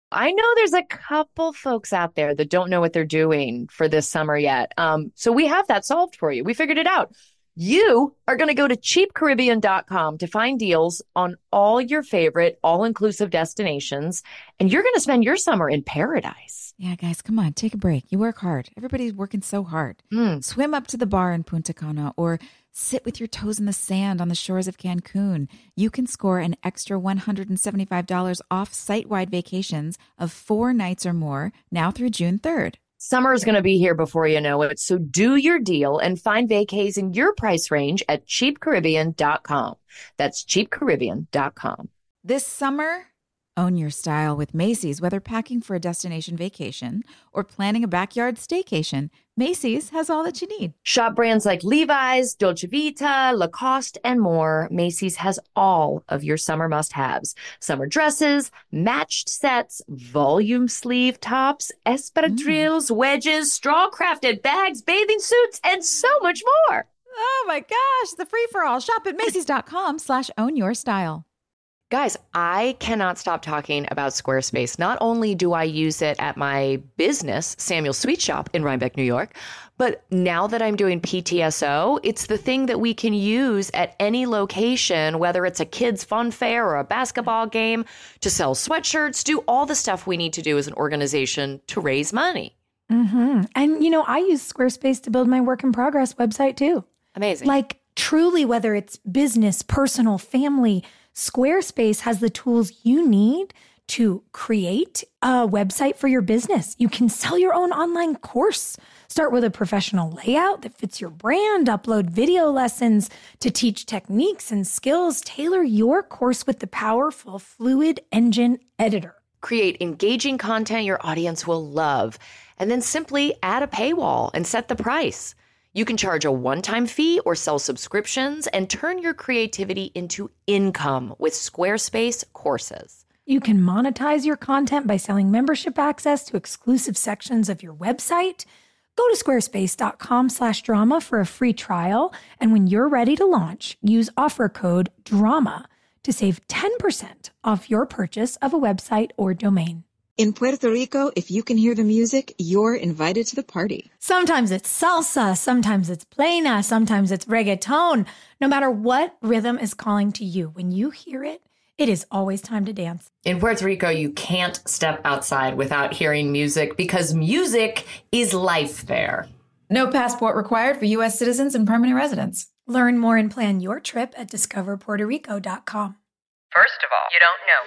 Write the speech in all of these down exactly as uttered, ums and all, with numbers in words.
I know there's a couple folks out there that don't know what they're doing for this summer yet. Um, so we have that solved for you. We figured it out. You are going to go to cheap caribbean dot com to find deals on all your favorite all-inclusive destinations, and you're going to spend your summer in paradise. Yeah, guys, come on, take a break. You work hard. Everybody's working so hard. Mm. Swim up to the bar in Punta Cana or sit with your toes in the sand on the shores of Cancun. You can score an extra one hundred seventy-five dollars off site-wide vacations of four nights or more now through June third. Summer is going to be here before you know it, so do your deal and find vacays in your price range at cheap caribbean dot com. That's cheap caribbean dot com. This summer, own your style with Macy's. Whether packing for a destination vacation or planning a backyard staycation, Macy's has all that you need. Shop brands like Levi's, Dolce Vita, Lacoste, and more. Macy's has all of your summer must-haves. Summer dresses, matched sets, volume sleeve tops, espadrilles, mm. wedges, straw-crafted bags, bathing suits, and so much more. Oh my gosh, the free-for-all. Shop at Macy's.com slash own your style. Guys, I cannot stop talking about Squarespace. Not only do I use it at my business, Samuel Sweet Shop in Rhinebeck, New York, but now that I'm doing P T S O, it's the thing that we can use at any location, whether it's a kid's fun fair or a basketball game, to sell sweatshirts, do all the stuff we need to do as an organization to raise money. Mm-hmm. And, you know, I use Squarespace to build my work in progress website too. Amazing. Like truly, whether it's business, personal, family, Squarespace has the tools you need to create a website for your business. You can sell your own online course. Start with a professional layout that fits your brand, upload video lessons to teach techniques and skills, tailor your course with the powerful Fluid Engine editor. Create engaging content your audience will love, and then simply add a paywall and set the price. You can charge a one-time fee or sell subscriptions and turn your creativity into income with Squarespace courses. You can monetize your content by selling membership access to exclusive sections of your website. Go to squarespace.com slash drama for a free trial. And when you're ready to launch, use offer code DRAMA to save ten percent off your purchase of a website or domain. In Puerto Rico, if you can hear the music, you're invited to the party. Sometimes it's salsa, sometimes it's plena, sometimes it's reggaeton. No matter what rhythm is calling to you, when you hear it, it is always time to dance. In Puerto Rico, you can't step outside without hearing music because music is life there. No passport required for U S citizens and permanent residents. Learn more and plan your trip at discover puerto rico dot com. First of all, you don't know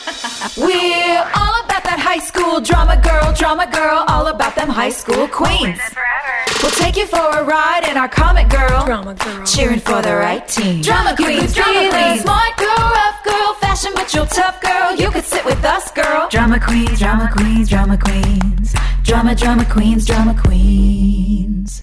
me. We're all about that high school drama girl, drama girl, all about them high school queens. We'll take you for a ride in our comic girl, drama girl, cheering for the right team. Drama queens, drama queens, smart girl, rough girl, fashion but you're tough girl. You could sit with us, girl. Drama queens, drama queens, drama queens, drama, drama queens, drama queens.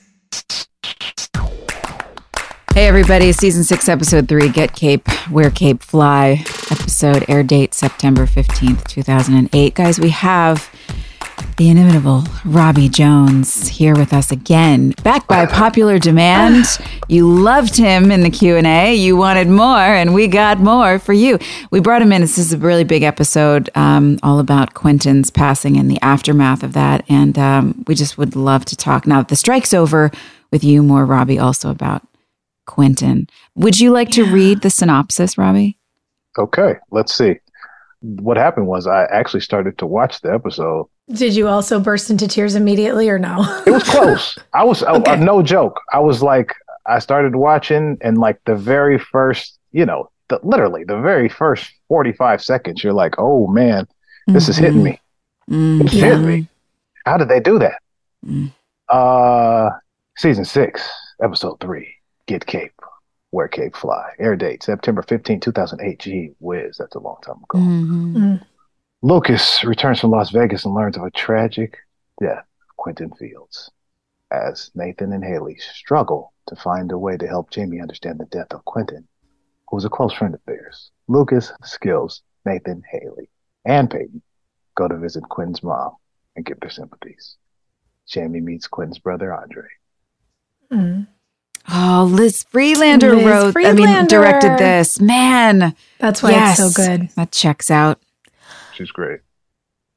Hey everybody, season six, episode three, Get Cape, Wear Cape, Fly. Episode air date September fifteenth, two thousand eight. Guys, we have the inimitable Robbie Jones here with us again, back by popular demand. You loved him in the Q and A. You wanted more, and we got more for you. We brought him in. This is a really big episode, um, all about Quentin's passing and the aftermath of that. And um, we just would love to talk. Now, the strike's over with you more, Robbie, also about Quentin. Would you like to read the synopsis, Robbie? Okay, let's see. What happened was I actually started to watch the episode. Did you also burst into tears immediately or no? It was close. I was, Okay. uh, no joke. I was like, I started watching and like the very first, you know, the, literally the very first forty-five seconds, you're like, oh man, this mm-hmm. is hitting me. Mm-hmm. It's yeah. hitting me. How did they do that? Mm-hmm. Uh, season six, episode three. Get Cape, Wear Cape, Fly. Air date, September fifteenth, two thousand eight. Gee whiz, that's a long time ago. Mm-hmm. Mm. Lucas returns from Las Vegas and learns of a tragic death of Quentin Fields as Nathan and Haley struggle to find a way to help Jamie understand the death of Quentin, who was a close friend of theirs. Lucas, Skills, Nathan, Haley, and Peyton go to visit Quentin's mom and give their sympathies. Jamie meets Quentin's brother, Andre. Mm. Oh, Liz Freelander Liz wrote, Friedlander. I mean, directed this. Man. That's why yes, it's so good. That checks out. She's great.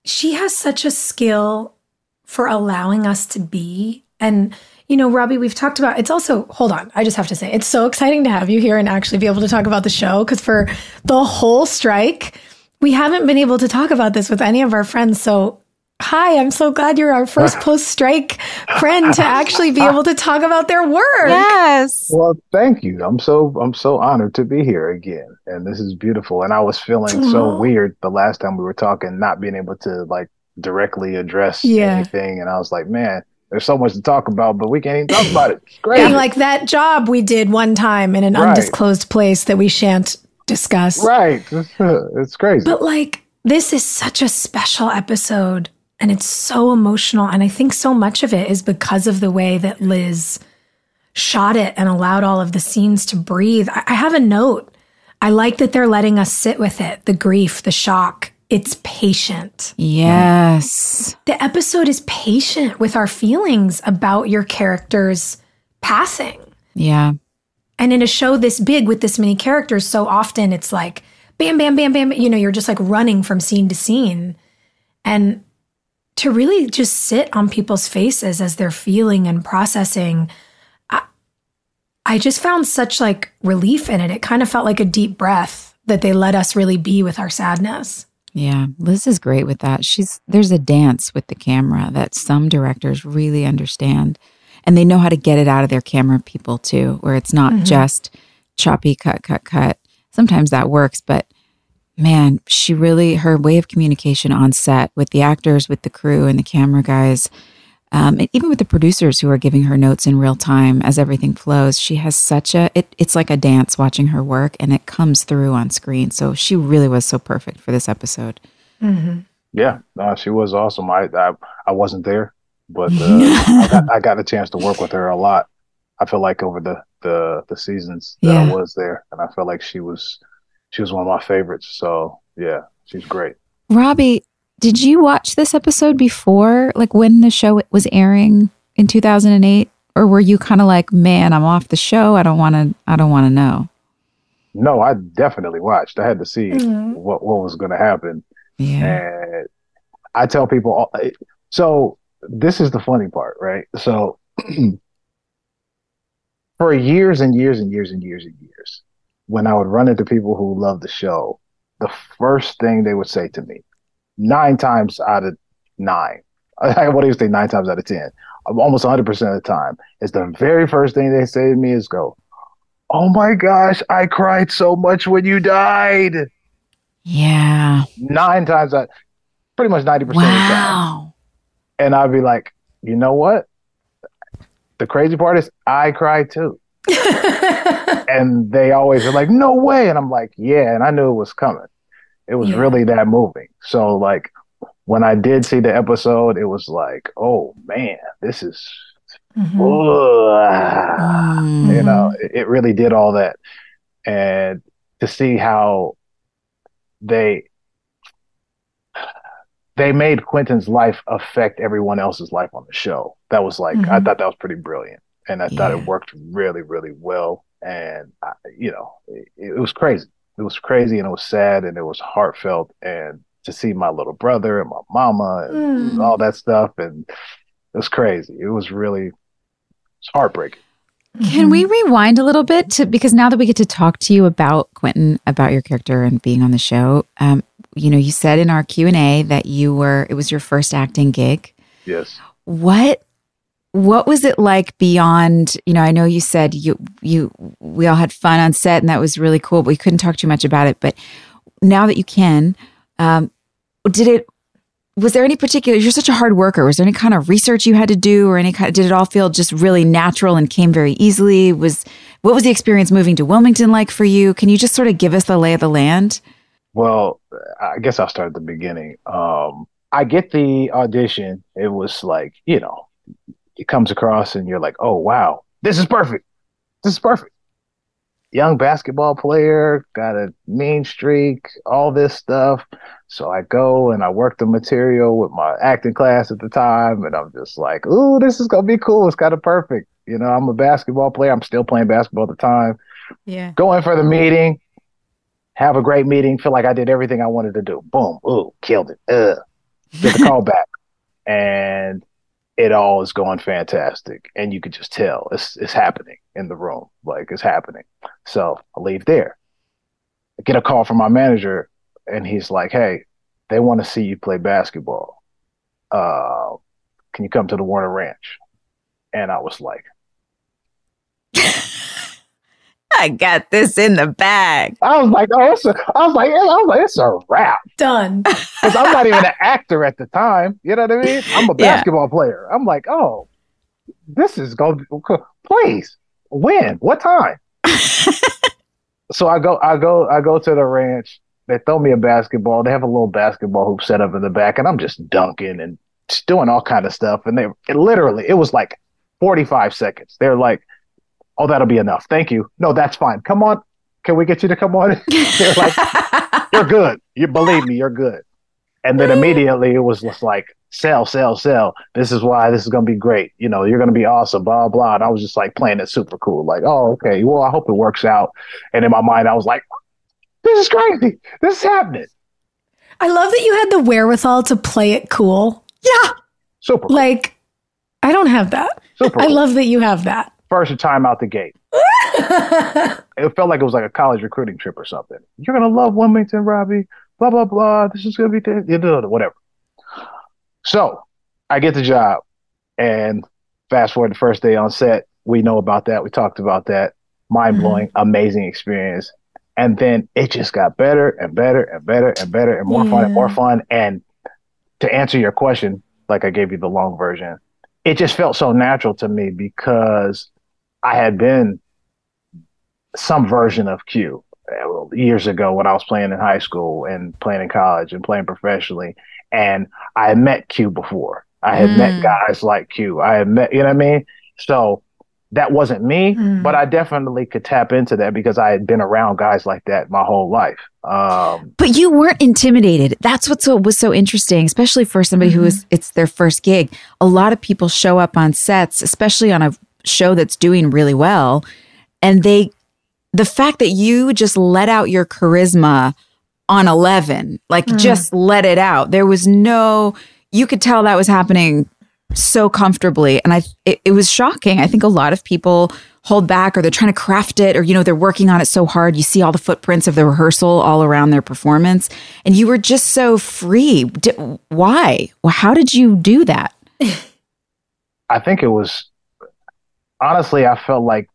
she has such a skill for allowing us to be. And, you know, Robbie, we've talked about, it's also, hold on, I just have to say, it's so exciting to have you here and actually be able to talk about the show, because for the whole strike, we haven't been able to talk about this with any of our friends. So hi, I'm so glad you're our first post-strike friend to actually be able to talk about their work. Yes. Well, thank you. I'm so I'm so honored to be here again, and this is beautiful. And I was feeling Aww. so weird the last time we were talking, not being able to like directly address Yeah. anything. And I was like, man, there's so much to talk about, but we can't even talk about it. It's great. Being like that job we did one time in an Right. undisclosed place that we shan't discuss. Right. It's crazy. But like, this is such a special episode. And it's so emotional. And I think so much of it is because of the way that Liz shot it and allowed all of the scenes to breathe. I, I have a note. I like that they're letting us sit with it, the grief, the shock. It's patient. Yes. The episode is patient with our feelings about your character's passing. Yeah. And in a show this big with this many characters, so often it's like, bam, bam, bam, bam. You know, you're just like running from scene to scene. And to really just sit on people's faces as they're feeling and processing, I, I just found such like relief in it. It kind of felt like a deep breath that they let us really be with our sadness. Yeah. Liz is great with that. She's there's a dance with the camera that some directors really understand. And they know how to get it out of their camera people too, where it's not mm-hmm. just choppy cut, cut, cut. Sometimes that works, but man, she really, her way of communication on set with the actors, with the crew and the camera guys, um, and even with the producers who are giving her notes in real time as everything flows, she has such a, it, it's like a dance watching her work, and it comes through on screen. So she really was so perfect for this episode. Mm-hmm. Yeah, no, she was awesome. I I, I wasn't there, but uh, I, got, I got a chance to work with her a lot. I feel like over the, the, the seasons that Yeah. I was there, and I felt like she was She was one of my favorites. So, yeah, she's great. Robbie, did you watch this episode before, like when the show was airing in two thousand eight? Or were you kind of like, man, I'm off the show. I don't want to, I don't want to know. No, I definitely watched. I had to see Mhm. what, what was going to happen. Yeah. And I tell people, all, so this is the funny part, right? So for years and years and years and years and years, when I would run into people who loved the show, the first thing they would say to me, nine times out of nine, I won't even say nine times out of ten, almost one hundred percent of the time, is the very first thing they say to me is go, oh my gosh, I cried so much when you died. Yeah. Nine times out, pretty much ninety percent of the time. Wow. And I'd be like, you know what? The crazy part is I cried too. And they always are like, no way. And I'm like, yeah. And I knew it was coming. It was Yeah. really that moving. So like when I did see the episode, it was like, oh man, this is, Mhm. ugh. Mm. you know, it, it really did all that. And to see how they, they made Quentin's life affect everyone else's life on the show. That was like, I Mhm. thought that was pretty brilliant. And I thought Yeah. it worked really, really well. And, I, you know, it, it was crazy. It was crazy and it was sad and it was heartfelt. And to see my little brother and my mama and Mm. all that stuff. And it was crazy. It was really, it's heartbreaking. Can we rewind a little bit to, because now that we get to talk to you about Quentin, about your character and being on the show, um, you know, you said in our Q and A that you were, it was your first acting gig. Yes. What, what was it like beyond, you know, I know you said you, you, we all had fun on set and that was really cool, but we couldn't talk too much about it. But now that you can, um, did it, was there any particular, you're such a hard worker, was there any kind of research you had to do or any kind of, did it all feel just really natural and came very easily? Was, what was the experience moving to Wilmington like for you? Can you just sort of give us the lay of the land? Well, I guess I'll start at the beginning. Um, I get the audition. It was like, you know, it comes across and you're like, oh, wow, this is perfect. This is perfect. Young basketball player, got a mean streak, all this stuff. So I go and I work the material with my acting class at the time. And I'm just like, ooh, this is going to be cool. It's kind of perfect. You know, I'm a basketball player. I'm still playing basketball at the time. Yeah. Go in for the meeting, have a great meeting, feel like I did everything I wanted to do. Boom, ooh, killed it. Ugh. the call back, and it all is going fantastic. And you could just tell it's it's happening in the room. Like, it's happening. So I leave there. I get a call from my manager, and he's like, hey, they want to see you play basketball. Uh, can you come to the Warner Ranch? And I was like, I got this in the bag. I was like, oh, it's a, I was like, I was like, it's a wrap. Done. Because I'm not even an actor at the time. You know what I mean? I'm a basketball yeah. player. I'm like, oh, this is going to, please, when? What time? So I go, I go, I go to the ranch. They throw me a basketball. They have a little basketball hoop set up in the back, and I'm just dunking and just doing all kind of stuff. And they, it literally, it was like forty-five seconds. They're like, oh, that'll be enough. Thank you. No, that's fine. Come on. Can we get you to come on? They're like, you're good. You believe me, you're good. And then immediately it was just like, sell, sell, sell. This is why this is going to be great. You know, you're going to be awesome, blah, blah. And I was just like playing it super cool. Like, oh, okay. Well, I hope it works out. And in my mind, I was like, this is crazy. This is happening. I love that you had the wherewithal to play it cool. Yeah. Super cool. Like, I don't have that. Super I cool. love that you have that. First time out the gate. It felt like it was like a college recruiting trip or something. You're going to love Wilmington, Robbie. Blah, blah, blah. This is going to be th- you know, whatever. So I get the job, and fast forward the first day on set. We know about that. We talked about that. Mind-blowing, mm-hmm. amazing experience. And then it just got better and better and better and better and more yeah. fun and more fun. And to answer your question, like I gave you the long version, it just felt so natural to me because I had been some version of Q years ago when I was playing in high school and playing in college and playing professionally. And I had met Q before. I had mm. met guys like Q. I had met, you know what I mean? So that wasn't me, mm. but I definitely could tap into that because I had been around guys like that my whole life. Um, but you weren't intimidated. That's what so, was so interesting, especially for somebody mm-hmm. who is, it's their first gig. A lot of people show up on sets, especially on a show that's doing really well. And they, the fact that you just let out your charisma on eleven, like mm. just let it out. There was no, you could tell that was happening so comfortably. And I, it, it was shocking. I think a lot of people hold back or they're trying to craft it or, you know, they're working on it so hard. You see all the footprints of the rehearsal all around their performance. And you were just so free. Did, why? Well, how did you do that? I think it was, honestly, I felt like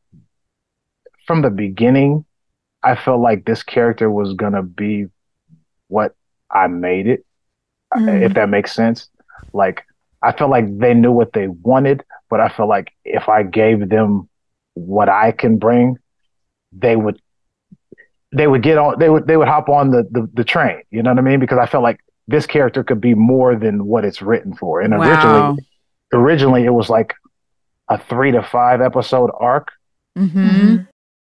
from the beginning, I felt like this character was going to be what I made it, mm. if that makes sense. Like, I felt like they knew what they wanted, but I felt like if I gave them what I can bring, they would, they would get on, they would, they would hop on the, the, the train. You know what I mean? Because I felt like this character could be more than what it's written for. And wow. originally, originally it was like a three to five episode arc. Mm-hmm.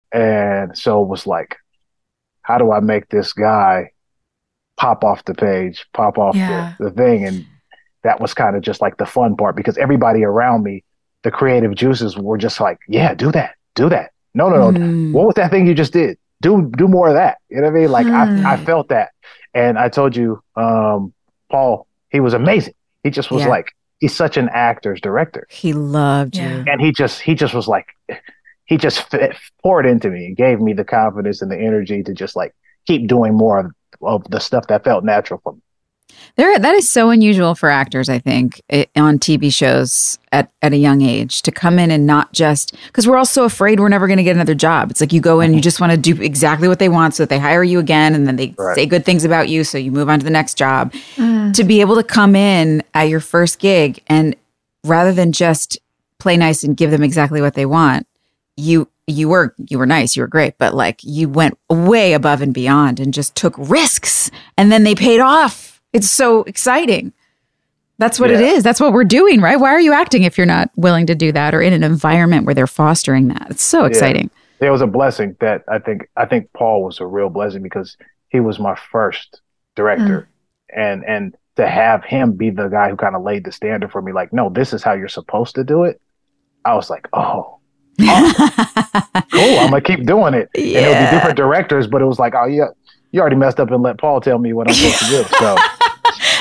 And so it was like, how do I make this guy pop off the page, pop off yeah. the, the thing? And that was kind of just like the fun part because everybody around me, the creative juices were just like, yeah, do that, do that. No, no, no. Mm. What was that thing you just did? Do do more of that. You know what I mean? Like mm. I, I felt that. And I told you, um, Paul, he was amazing. He just was yeah. like, he's such an actor's director. He loved yeah. you. And he just, he just was like, he just fit, poured into me and gave me the confidence and the energy to just like keep doing more of, of the stuff that felt natural for me. There, that is so unusual for actors, I think, it, on T V shows at, at a young age to come in and not just, because we're all so afraid we're never going to get another job. It's like you go in, you just want to do exactly what they want so that they hire you again and then they right. say good things about you so you move on to the next job. Mm. To be able to come in at your first gig and rather than just play nice and give them exactly what they want, you you were you were nice, you were great, but like you went way above and beyond and just took risks and then they paid off. It's so exciting. That's what yeah. it is. That's what we're doing, right? Why are you acting if you're not willing to do that or in an environment where they're fostering that? It's so exciting. Yeah. It was a blessing that I think I think Paul was a real blessing because he was my first director. Mm. And and to have him be the guy who kind of laid the standard for me, like, no, this is how you're supposed to do it. I was like, oh. Awesome. Cool, I'm gonna keep doing it. Yeah. And it would be different directors, but it was like, oh yeah, you already messed up and let Paul tell me what I'm supposed to do. So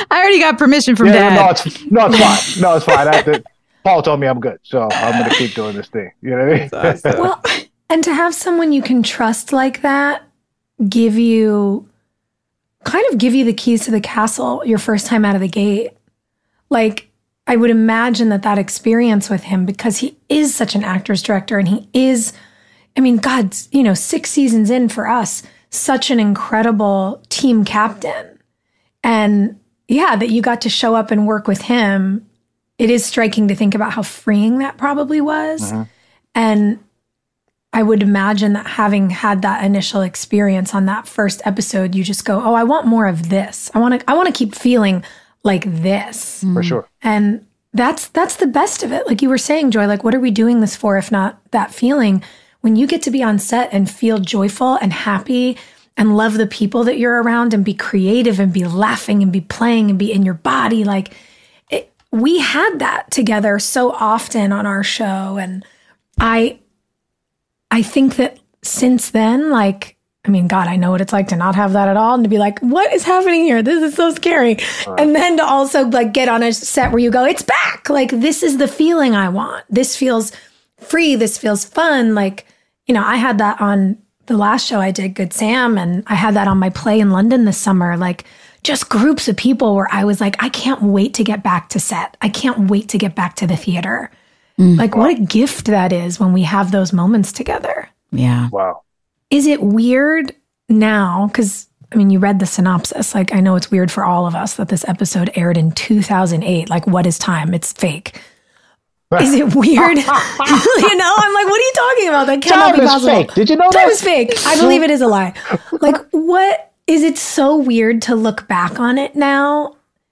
I already got permission from yeah, Dad. No, it's no, it's fine. No, it's fine. I, the, Paul told me I'm good, so I'm going to keep doing this thing. You know what I mean? That's awesome. Well, and to have someone you can trust like that give you, kind of give you the keys to the castle your first time out of the gate. Like, I would imagine that that experience with him, because he is such an actor's director and he is, I mean, God, you know, six seasons in for us, such an incredible team captain. And yeah, that you got to show up and work with him. It is striking to think about how freeing that probably was. Mm-hmm. And I would imagine that having had that initial experience on that first episode, you just go, oh, I want more of this. I want to, I want to keep feeling like this. For sure. And that's, that's the best of it. Like you were saying, Joy, like, what are we doing this for if not that feeling? When you get to be on set and feel joyful and happy and love the people that you're around and be creative and be laughing and be playing and be in your body, like, we had that together so often on our show. And I, I think that since then, like, I mean, God, I know what it's like to not have that at all and to be like, what is happening here? This is so scary. Right. And then to also like get on a set where you go, it's back. Like, this is the feeling I want. This feels free. This feels fun. Like, you know, I had that on the last show I did, Good Sam. And I had that on my play in London this summer. Like, just groups of people where I was like, I can't wait to get back to set. I can't wait to get back to the theater. Mm. Like, wow. What a gift that is when we have those moments together. Yeah. Wow. Is it weird now? Because, I mean, you read the synopsis. Like, I know it's weird for all of us that this episode aired in two thousand eight. Like, what is time? It's fake. Is it weird? You know, I'm like, what are you talking about? That cannot time be possible. Is fake. Did you know time that? Time is fake. I believe it is a lie. Like, what? Is it so weird to look back on it now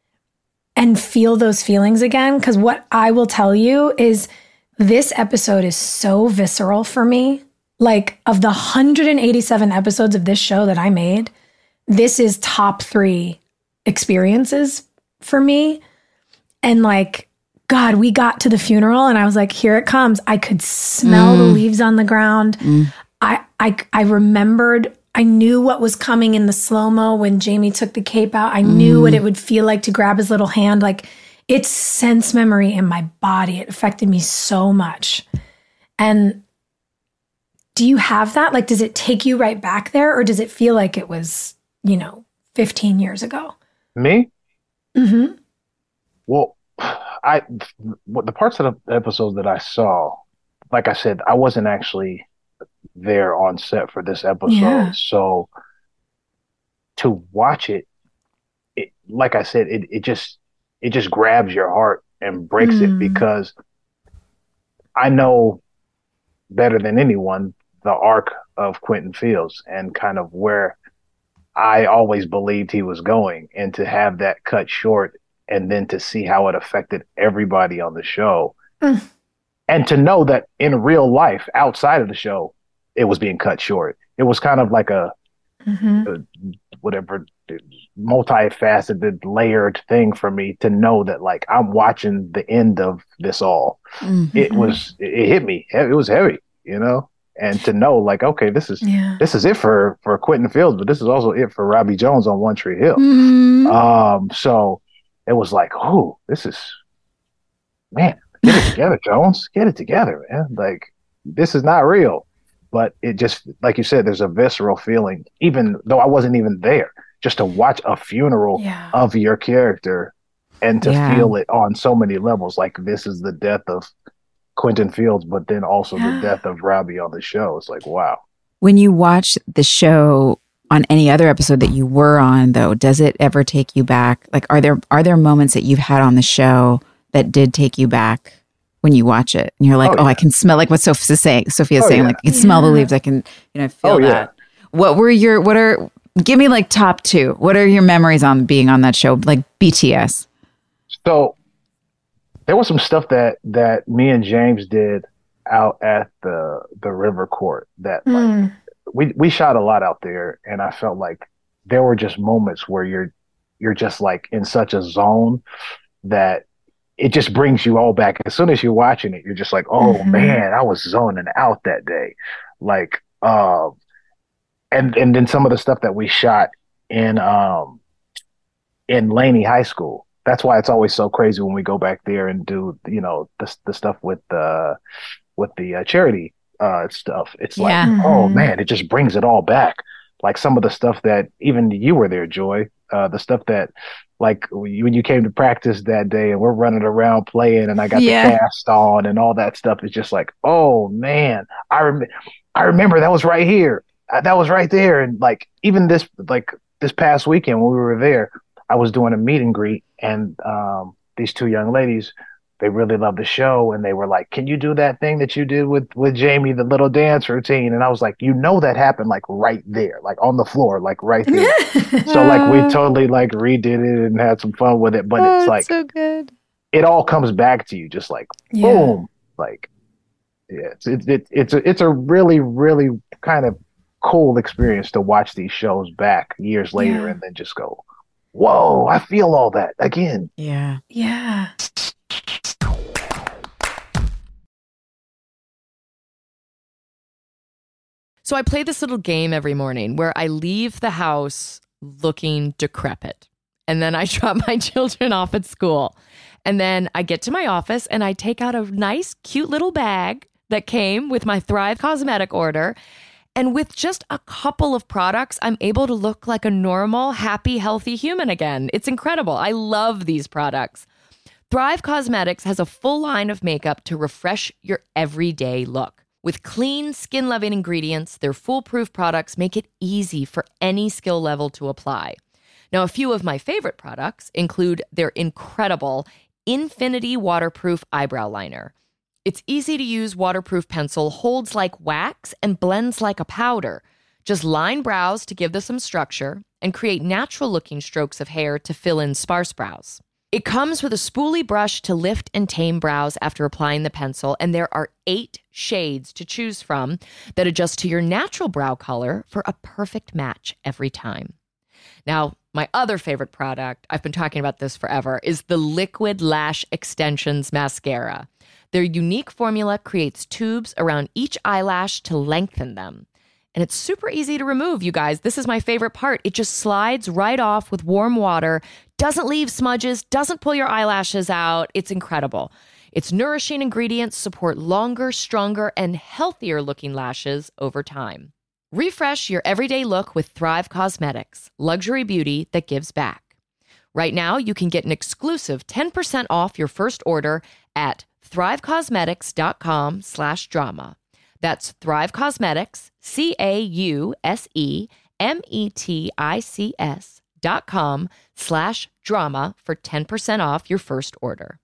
and feel those feelings again? Because what I will tell you is this episode is so visceral for me. Like, of the one hundred eighty-seven episodes of this show that I made, this is top three experiences for me. And like, God, we got to the funeral and I was like, here it comes. I could smell mm. the leaves on the ground. Mm. I, I, I remembered... I knew what was coming in the slow-mo when Jamie took the cape out. I knew mm. what it would feel like to grab his little hand. Like, it's sense memory in my body. It affected me so much. And do you have that? Like, does it take you right back there? Or does it feel like it was, you know, fifteen years ago? Me? Mm-hmm. Well, I, the parts of the episodes that I saw, like I said, I wasn't actually there on set for this episode. Yeah. So to watch it, it, like I said, it, it just, it just grabs your heart and breaks mm. it, because I know better than anyone the arc of Quentin Fields and kind of where I always believed he was going, and to have that cut short and then to see how it affected everybody on the show mm. and to know that in real life outside of the show, it was being cut short. It was kind of like a, mm-hmm. a whatever multifaceted, layered thing for me to know that like I'm watching the end of this all. Mm-hmm. It was it hit me. It was heavy, you know, and to know like, okay, this is yeah. this is it for for Quentin Fields, but this is also it for Robbie Jones on One Tree Hill. Mm-hmm. Um, so it was like, oh, this is man, get it together, Jones, get it together, man. Like, this is not real. But it just, like you said, there's a visceral feeling, even though I wasn't even there, just to watch a funeral yeah. of your character and to yeah. feel it on so many levels. Like, this is the death of Quentin Fields, but then also yeah. the death of Robbie on the show. It's like, wow. When you watch the show on any other episode that you were on, though, does it ever take you back? Like, are there are there moments that you've had on the show that did take you back when you watch it and you're like, oh, oh yeah. I can smell, like what Sophia's saying, Sophia's oh, saying, yeah. like, I can yeah. smell the leaves. I can, you know, feel oh, that. Yeah. What were your, what are, give me like top two. What are your memories on being on that show? Like B T S. So there was some stuff that, that me and James did out at the, the River Court that mm. like, we, we shot a lot out there. And I felt like there were just moments where you're, you're just like in such a zone that it just brings you all back. As soon as you're watching it, you're just like, oh mm-hmm. man, I was zoning out that day. Like, um, and, and then some of the stuff that we shot in, um, in Laney High School. That's why it's always so crazy when we go back there and do, you know, the the stuff with the with the uh, charity uh, stuff. It's like, Yeah. oh man, it just brings it all back. Like some of the stuff that even you were there, Joy. Uh, the stuff that, like when you came to practice that day and we're running around playing, and I got Yeah. the cast on and all that stuff. It's just like, oh man, I rem- I remember that was right here. Uh, that was right there. And like even this, like this past weekend when we were there, I was doing a meet and greet, and um, these two young ladies, they really loved the show, and they were like, "Can you do that thing that you did with with Jamie, the little dance routine?" And I was like, "You know, that happened like right there, like on the floor, like right there." So like we totally like redid it and had some fun with it, but Oh, it's like so good. it all comes back to you, just like Yeah. boom, like yeah, it's it's it, it's a it's a really really kind of cool experience to watch these shows back years later, Yeah. and then just go, whoa, I feel all that again. Yeah. Yeah. So I play this little game every morning where I leave the house looking decrepit. And then I drop my children off at school. And then I get to my office and I take out a nice, cute little bag that came with my Thrive Cosmetic order. And with just a couple of products, I'm able to look like a normal, happy, healthy human again. It's incredible. I love these products. Thrive Cosmetics has a full line of makeup to refresh your everyday look. With clean, skin-loving ingredients, their foolproof products make it easy for any skill level to apply. Now, a few of my favorite products include their incredible Infinity Waterproof Eyebrow Liner. Its easy-to-use waterproof pencil holds like wax and blends like a powder. Just line brows to give them some structure and create natural-looking strokes of hair to fill in sparse brows. It comes with a spoolie brush to lift and tame brows after applying the pencil, and there are eight shades to choose from that adjust to your natural brow color for a perfect match every time. Now, my other favorite product, I've been talking about this forever, is the Liquid Lash Extensions Mascara. Their unique formula creates tubes around each eyelash to lengthen them. And it's super easy to remove, you guys. This is my favorite part. It just slides right off with warm water, doesn't leave smudges, doesn't pull your eyelashes out. It's incredible. Its nourishing ingredients support longer, stronger, and healthier looking lashes over time. Refresh your everyday look with Thrive Cosmetics, luxury beauty that gives back. Right now, you can get an exclusive ten percent off your first order at thrivecosmetics.com slash drama. That's Thrive Cosmetics, C A U S E M E T I C S dot com slash drama for ten percent off your first order.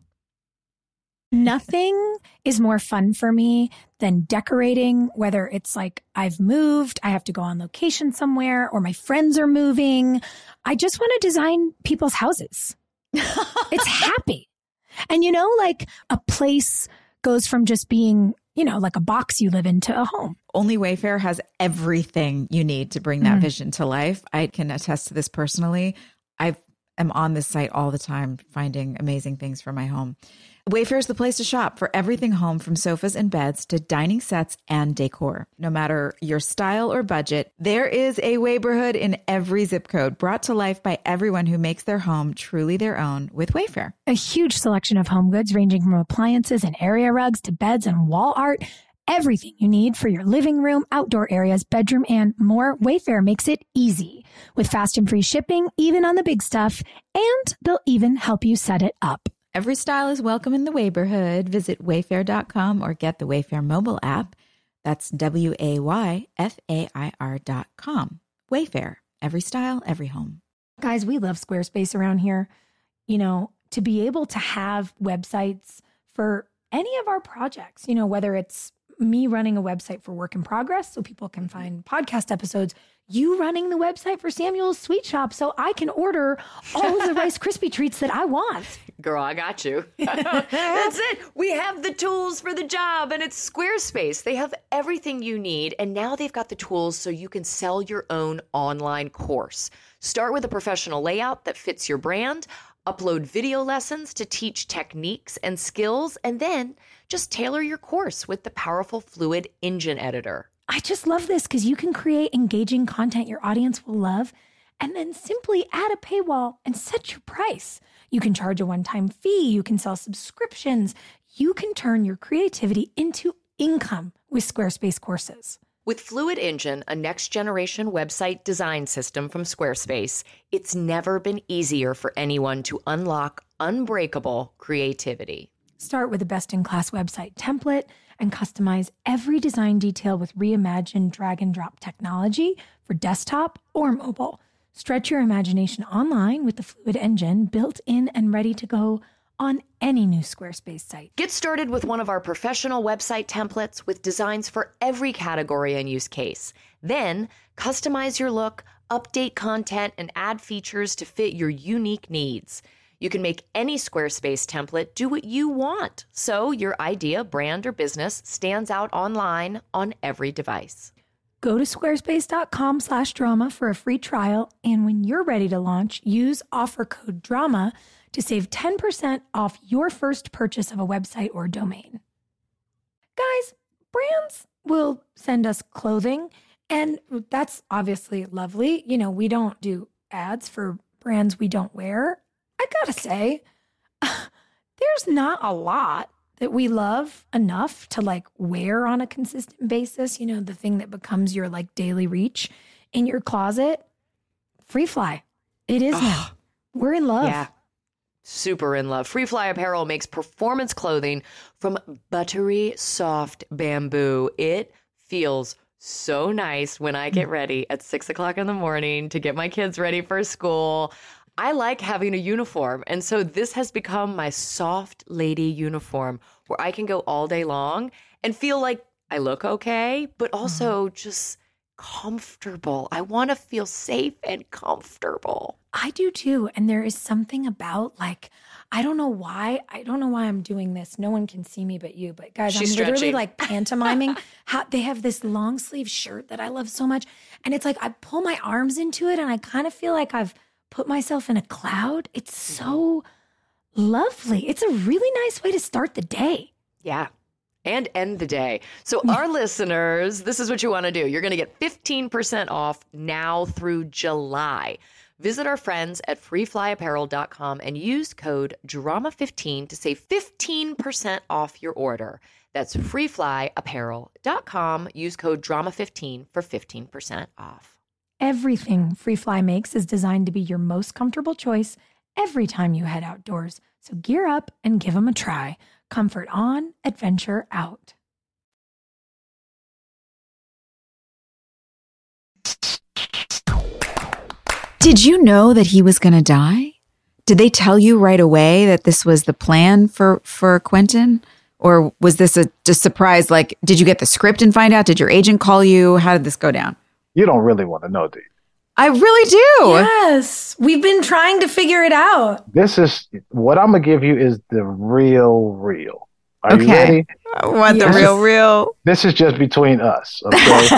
Nothing is more fun for me than decorating, whether it's like I've moved, I have to go on location somewhere, or my friends are moving. I just want to design people's houses. It's happy. And you know, like a place goes from just being, you know, like a box you live in to a home. Only Wayfair has everything you need to bring that Mm. vision to life. I can attest to this personally. I am on this site all the time, finding amazing things for my home. Wayfair is the place to shop for everything home, from sofas and beds to dining sets and decor. No matter your style or budget, there is a Wayborhood in every zip code, brought to life by everyone who makes their home truly their own with Wayfair. A huge selection of home goods ranging from appliances and area rugs to beds and wall art. Everything you need for your living room, outdoor areas, bedroom, and more. Wayfair makes it easy with fast and free shipping, even on the big stuff, and they'll even help you set it up. Every style is welcome in the Wayborhood. Visit wayfair dot com or get the Wayfair mobile app. That's W A Y F A I R dot com. Wayfair. Every style, every home. Guys, we love Squarespace around here. You know, to be able to have websites for any of our projects, you know, whether it's me running a website for Work in Progress so people can find podcast episodes, you running the website for Samuel's Sweet Shop so I can order all of the Rice Krispie treats that I want. Girl, I got you. That's it. We have the tools for the job, and it's Squarespace. They have everything you need, and now they've got the tools so you can sell your own online course. Start with a professional layout that fits your brand, upload video lessons to teach techniques and skills, and then just tailor your course with the powerful Fluid Engine Editor. I just love this because you can create engaging content your audience will love and then simply add a paywall and set your price. You can charge a one-time fee. You can sell subscriptions. You can turn your creativity into income with Squarespace courses. With Fluid Engine, a next-generation website design system from Squarespace, it's never been easier for anyone to unlock unbreakable creativity. Start with a best-in-class website template and customize every design detail with reimagined drag-and-drop technology for desktop or mobile. Stretch your imagination online with the Fluid Engine built in and ready to go on any new Squarespace site. Get started with one of our professional website templates with designs for every category and use case. Then, customize your look, update content, and add features to fit your unique needs. You can make any Squarespace template do what you want, so your idea, brand, or business stands out online on every device. Go to squarespace.com slash drama for a free trial, and when you're ready to launch, use offer code DRAMA to save ten percent off your first purchase of a website or domain. Guys, brands will send us clothing, and that's obviously lovely. You know, we don't do ads for brands we don't wear. I gotta say, there's not a lot that we love enough to like wear on a consistent basis. You know, the thing that becomes your like daily reach in your closet. Free Fly. It is now. We're in love. Yeah. Super in love. Free Fly Apparel makes performance clothing from buttery, soft bamboo. It feels so nice when I get ready at six o'clock in the morning to get my kids ready for school. I like having a uniform. And so this has become my soft lady uniform where I can go all day long and feel like I look okay, but also mm. just comfortable. I want to feel safe and comfortable. I do too. And there is something about like, I don't know why. I don't know why I'm doing this. No one can see me but you. But guys, She's I'm literally stretching. like pantomiming how they have this long sleeve shirt that I love so much. And it's like I pull my arms into it and I kind of feel like I've put myself in a cloud. It's so lovely. It's a really nice way to start the day. Yeah. And end the day. So our listeners, this is what you want to do. You're going to get fifteen percent off now through July. Visit our friends at free fly apparel dot com and use code drama fifteen to save fifteen percent off your order. That's free fly apparel dot com. Use code drama fifteen for fifteen percent off. Everything Free Fly makes is designed to be your most comfortable choice every time you head outdoors. So gear up and give them a try. Comfort on, adventure out. Did you know that he was going to die? Did they tell you right away that this was the plan for, for Quentin? Or was this a just surprise? Like, did you get the script and find out? Did your agent call you? How did this go down? You don't really want to know, do you? I really do. Yes. We've been trying to figure it out. This is what I'm going to give you is the real, real. Are okay. you ready? I want Yes. the real, real. This is just between us, okay?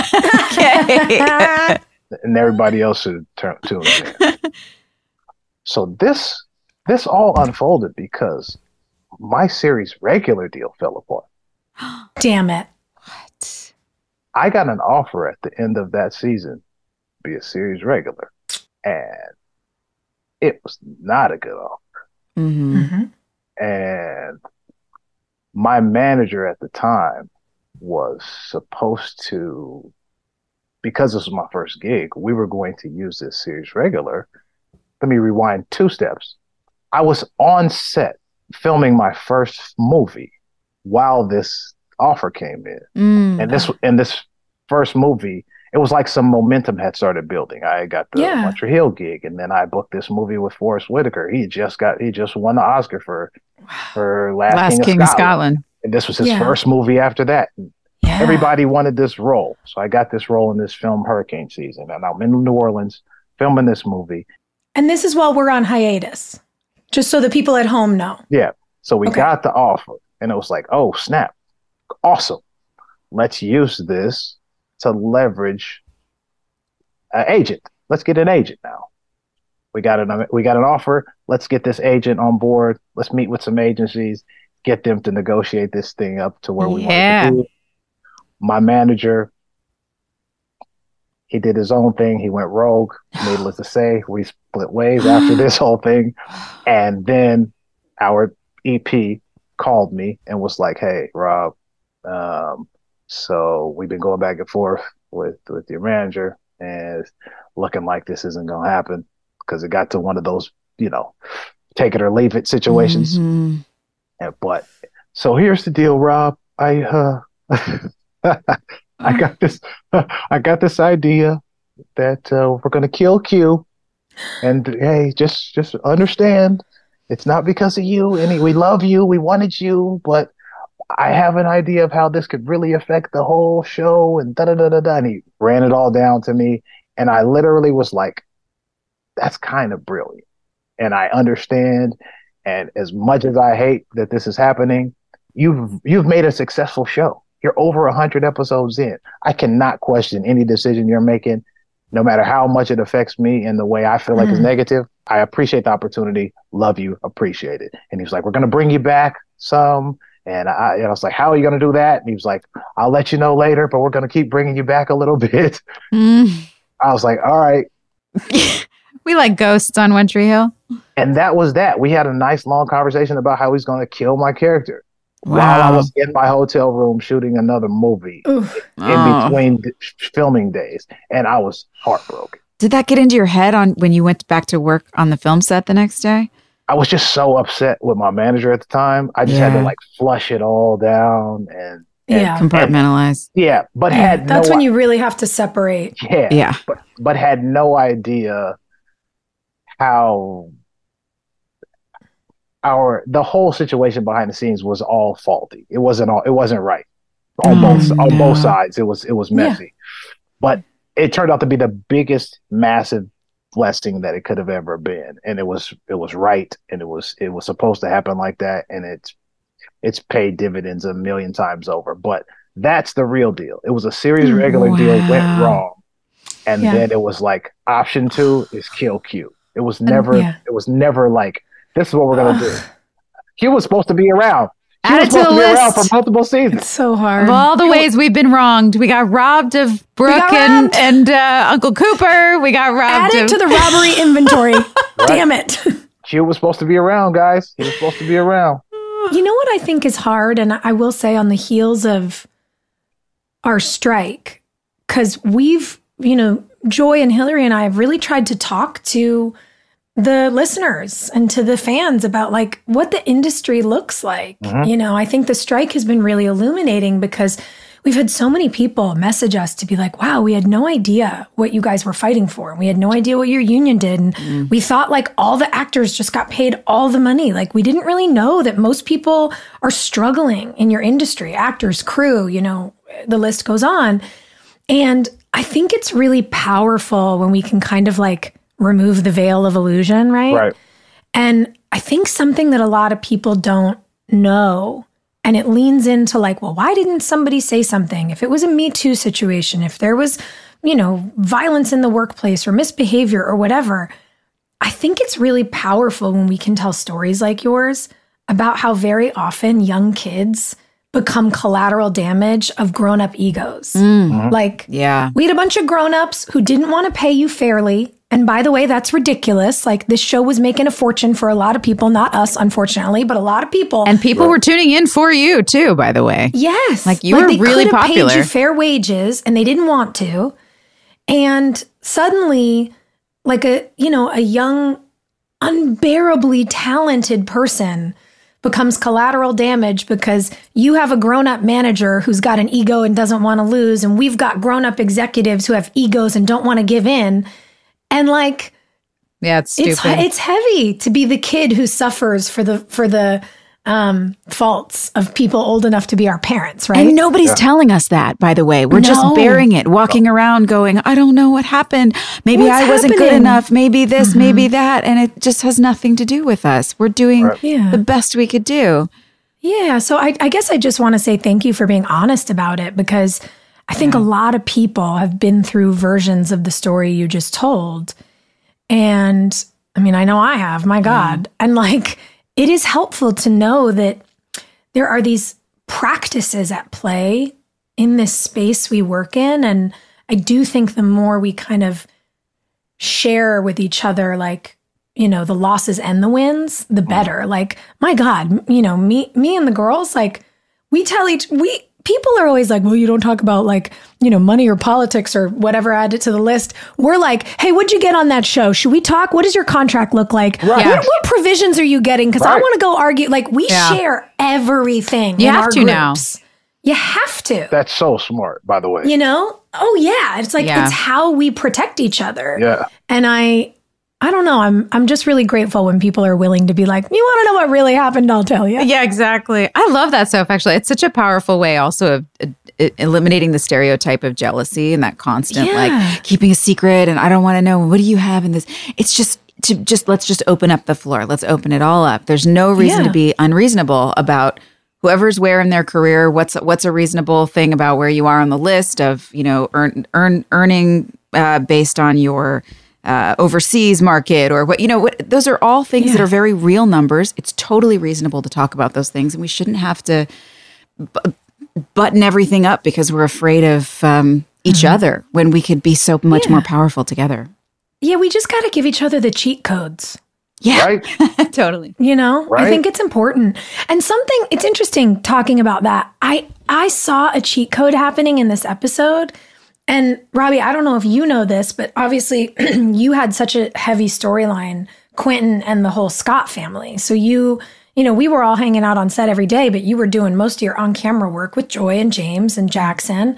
Okay. And everybody else should turn tune in. So this this all unfolded because my series regular deal fell apart. Damn it. What? I got an offer at the end of that season to be a series regular, and it was not a good offer. Mm-hmm. Mm-hmm. And my manager at the time was supposed to, because this was my first gig, we were going to use this series regular. Let me rewind two steps. I was on set filming my first movie while this offer came in. Mm. And this and this first movie, it was like some momentum had started building. I got the Yeah. One Tree Hill gig, and then I booked this movie with Forrest Whitaker. He just got he just won the Oscar for for Last, Last King, King of of Scotland. Scotland. And this was his Yeah. first movie after that. Yeah. Everybody wanted this role. So I got this role in this film Hurricane Season. And I'm in New Orleans filming this movie. And this is while we're on hiatus, just so the people at home know. Yeah. So we Okay. got the offer, and it was like, oh, snap. Awesome. Let's use this to leverage an agent. Let's get an agent now. We got an we got an offer. Let's get this agent on board. Let's meet with some agencies, get them to negotiate this thing up to where we Yeah. want it to be. My manager, he did his own thing. He went rogue. Needless to say, we split ways after this whole thing. And then our E P called me and was like, "Hey, Rob, um, so we've been going back and forth with with your manager, and it's looking like this isn't going to happen because it got to one of those, you know, take it or leave it situations." Mm-hmm. And, but so here's the deal, Rob. I uh, I got this. I got this idea that uh, we're going to kill Q, and hey, just just understand, it's not because of you. And we love you. We wanted you, but I have an idea of how this could really affect the whole show. And da da da da da. And he ran it all down to me, and I literally was like, "That's kind of brilliant." And I understand. And as much as I hate that this is happening, you've you've made a successful show. You're over one hundred episodes in. I cannot question any decision you're making, no matter how much it affects me in the way I feel like Mm. is negative. I appreciate the opportunity. Love you. Appreciate it. And he was like, "We're going to bring you back some." And I, and I was like, "How are you going to do that?" And he was like, "I'll let you know later, but we're going to keep bringing you back a little bit." Mm. I was like, "All right." We like ghosts on One Tree Hill. And that was that. We had a nice long conversation about how he's going to kill my character. Wow. While I was in my hotel room shooting another movie Oof. in Oh. between d- filming days, and I was heartbroken. Did that get into your head on when you went back to work on the film set the next day? I was just so upset with my manager at the time. I just had Yeah. to like flush it all down, and, and Yeah. Compartmentalize. yeah, but Yeah, had that's no when you really have to separate. yeah, Yeah. but but had no idea how our the whole situation behind the scenes was all faulty. It wasn't all. It wasn't right on Oh, both on no. both sides. It was it was Yeah. messy, but it turned out to be the biggest, massive blessing that it could have ever been. And it was it was right, and it was it was supposed to happen like that, and it's it's paid dividends a million times over. But that's the real deal. It was a series regular deal went Wow. wrong, and Yeah. then it was like option two is kill Q. It was never yeah. it was never like, this is what we're gonna do. Ugh. Q was supposed to be around. Q Add was it to supposed the to be around list. for multiple seasons. It's so hard. Of all the ways we've been wronged, we got robbed of Brooke got and, robbed. and uh, Uncle Cooper. We got Add robbed it of to the robbery inventory. Damn it. Q was supposed to be around, guys. He was supposed to be around. You know what I think is hard? And I will say on the heels of our strike, because we've, you know, Joy and Hillary and I have really tried to talk to the listeners and to the fans about like what the industry looks like. Mhm. You know, I think the strike has been really illuminating because we've had so many people message us to be like, wow, we had no idea what you guys were fighting for. We had no idea what your union did. And we thought like all the actors just got paid all the money. Like we didn't really know that most people are struggling in your industry, actors, crew, you know, the list goes on. And I think it's really powerful when we can kind of like remove the veil of illusion, right? Right. And I think something that a lot of people don't know, and it leans into like, well, why didn't somebody say something? If it was a Me Too situation, if there was, you know, violence in the workplace or misbehavior or whatever, I think it's really powerful when we can tell stories like yours about how very often young kids become collateral damage of grown-up egos. Like, Yeah. we had a bunch of grown-ups who didn't want to pay you fairly. And by the way, that's ridiculous. Like this show was making a fortune for a lot of people, not us, unfortunately, but a lot of people. And people were tuning in for you too, by the way. yes, Like, you were they really could have popular. Paid you fair wages, and they didn't want to. And suddenly, like a you know a young, unbearably talented person becomes collateral damage because you have a grown-up manager who's got an ego and doesn't want to lose, and we've got grown-up executives who have egos and don't want to give in. And like Yeah, it's stupid. it's it's heavy to be the kid who suffers for the for the um, faults of people old enough to be our parents, right? And nobody's telling us that, by the way. We're just No. bearing it, walking around going, I don't know what happened. Maybe What's I wasn't good happening? enough. Maybe this, maybe that. And it just has nothing to do with us. We're doing Right. Yeah. the best we could do. Yeah. So I, I guess I just want to say thank you for being honest about it, because I think a lot of people have been through versions of the story you just told. And I mean, I know I have, my God. And like, it is helpful to know that there are these practices at play in this space we work in. And I do think the more we kind of share with each other, like, you know, the losses and the wins, the better. Like, my God, you know, me, me and the girls, like, we tell each, we, people are always like, well, you don't talk about like, you know, money or politics or whatever, add it to the list. We're like, hey, what'd you get on that show? Should we talk? What does your contract look like? Right. What, what provisions are you getting? Because I Right. want to go argue. Like, we Yeah. share everything You in have our to now. groups. You have to. That's so smart, by the way. You know? Oh yeah. It's like, Yeah. it's how we protect each other. Yeah. And I, I don't know. I'm, I'm just really grateful when people are willing to be like, you want to know what really happened? I'll tell you. Yeah, exactly. I love that stuff, actually. It's such a powerful way also of uh, uh, eliminating the stereotype of jealousy and that constant, Yeah. like, keeping a secret and I don't want to know, what do you have in this? It's just, to just, let's just open up the floor. Let's open it all up. There's no reason Yeah. to be unreasonable about whoever's where in their career. What's what's a reasonable thing about where you are on the list of, you know, earn, earn earning uh, based on your uh, overseas market or what, you know, what, those are all things Yeah. that are very real numbers. It's totally reasonable to talk about those things, and we shouldn't have to b- button everything up because we're afraid of um, each other when we could be so much Yeah. more powerful together. Yeah. We just got to give each other the cheat codes. Yeah, Right? totally. You know, I Right. think it's important. And something, it's interesting talking about that. I, I saw a cheat code happening in this episode. And Robbie, I don't know if you know this, but obviously you had such a heavy storyline, Quentin and the whole Scott family. So you, you know, we were all hanging out on set every day, but you were doing most of your on-camera work with Joy and James and Jackson.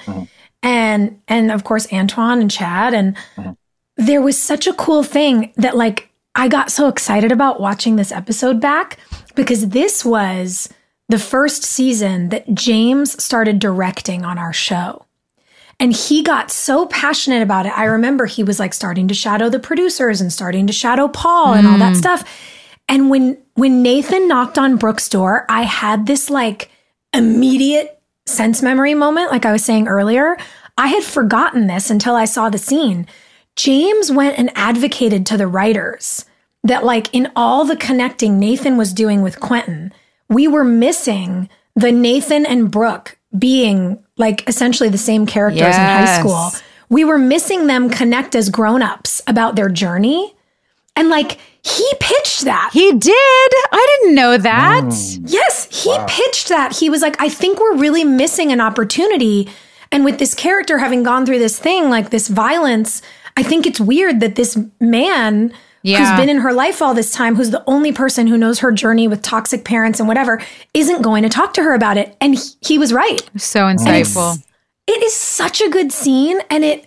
And, and of course, Antoine and Chad. And there was such a cool thing that, like, I got so excited about watching this episode back because this was the first season that James started directing on our show. And he got so passionate about it. I remember he was like starting to shadow the producers and starting to shadow Paul and all that stuff. And when when Nathan knocked on Brooke's door, I had this like immediate sense memory moment, like I was saying earlier. I had forgotten this until I saw the scene. James went and advocated to the writers that, like, in all the connecting Nathan was doing with Quentin, we were missing the Nathan and Brooke being like essentially the same characters in high Yes. school. We were missing them connect as grown-ups about their journey. And like, he pitched that. He did. I didn't know that. Yes, he pitched that. He was like, I think we're really missing an opportunity. And with this character having gone through this thing, like this violence, I think it's weird that this man Yeah. who's been in her life all this time, who's the only person who knows her journey with toxic parents and whatever, isn't going to talk to her about it. And he, he was right. So And it's- insightful. It is such a good scene. And it,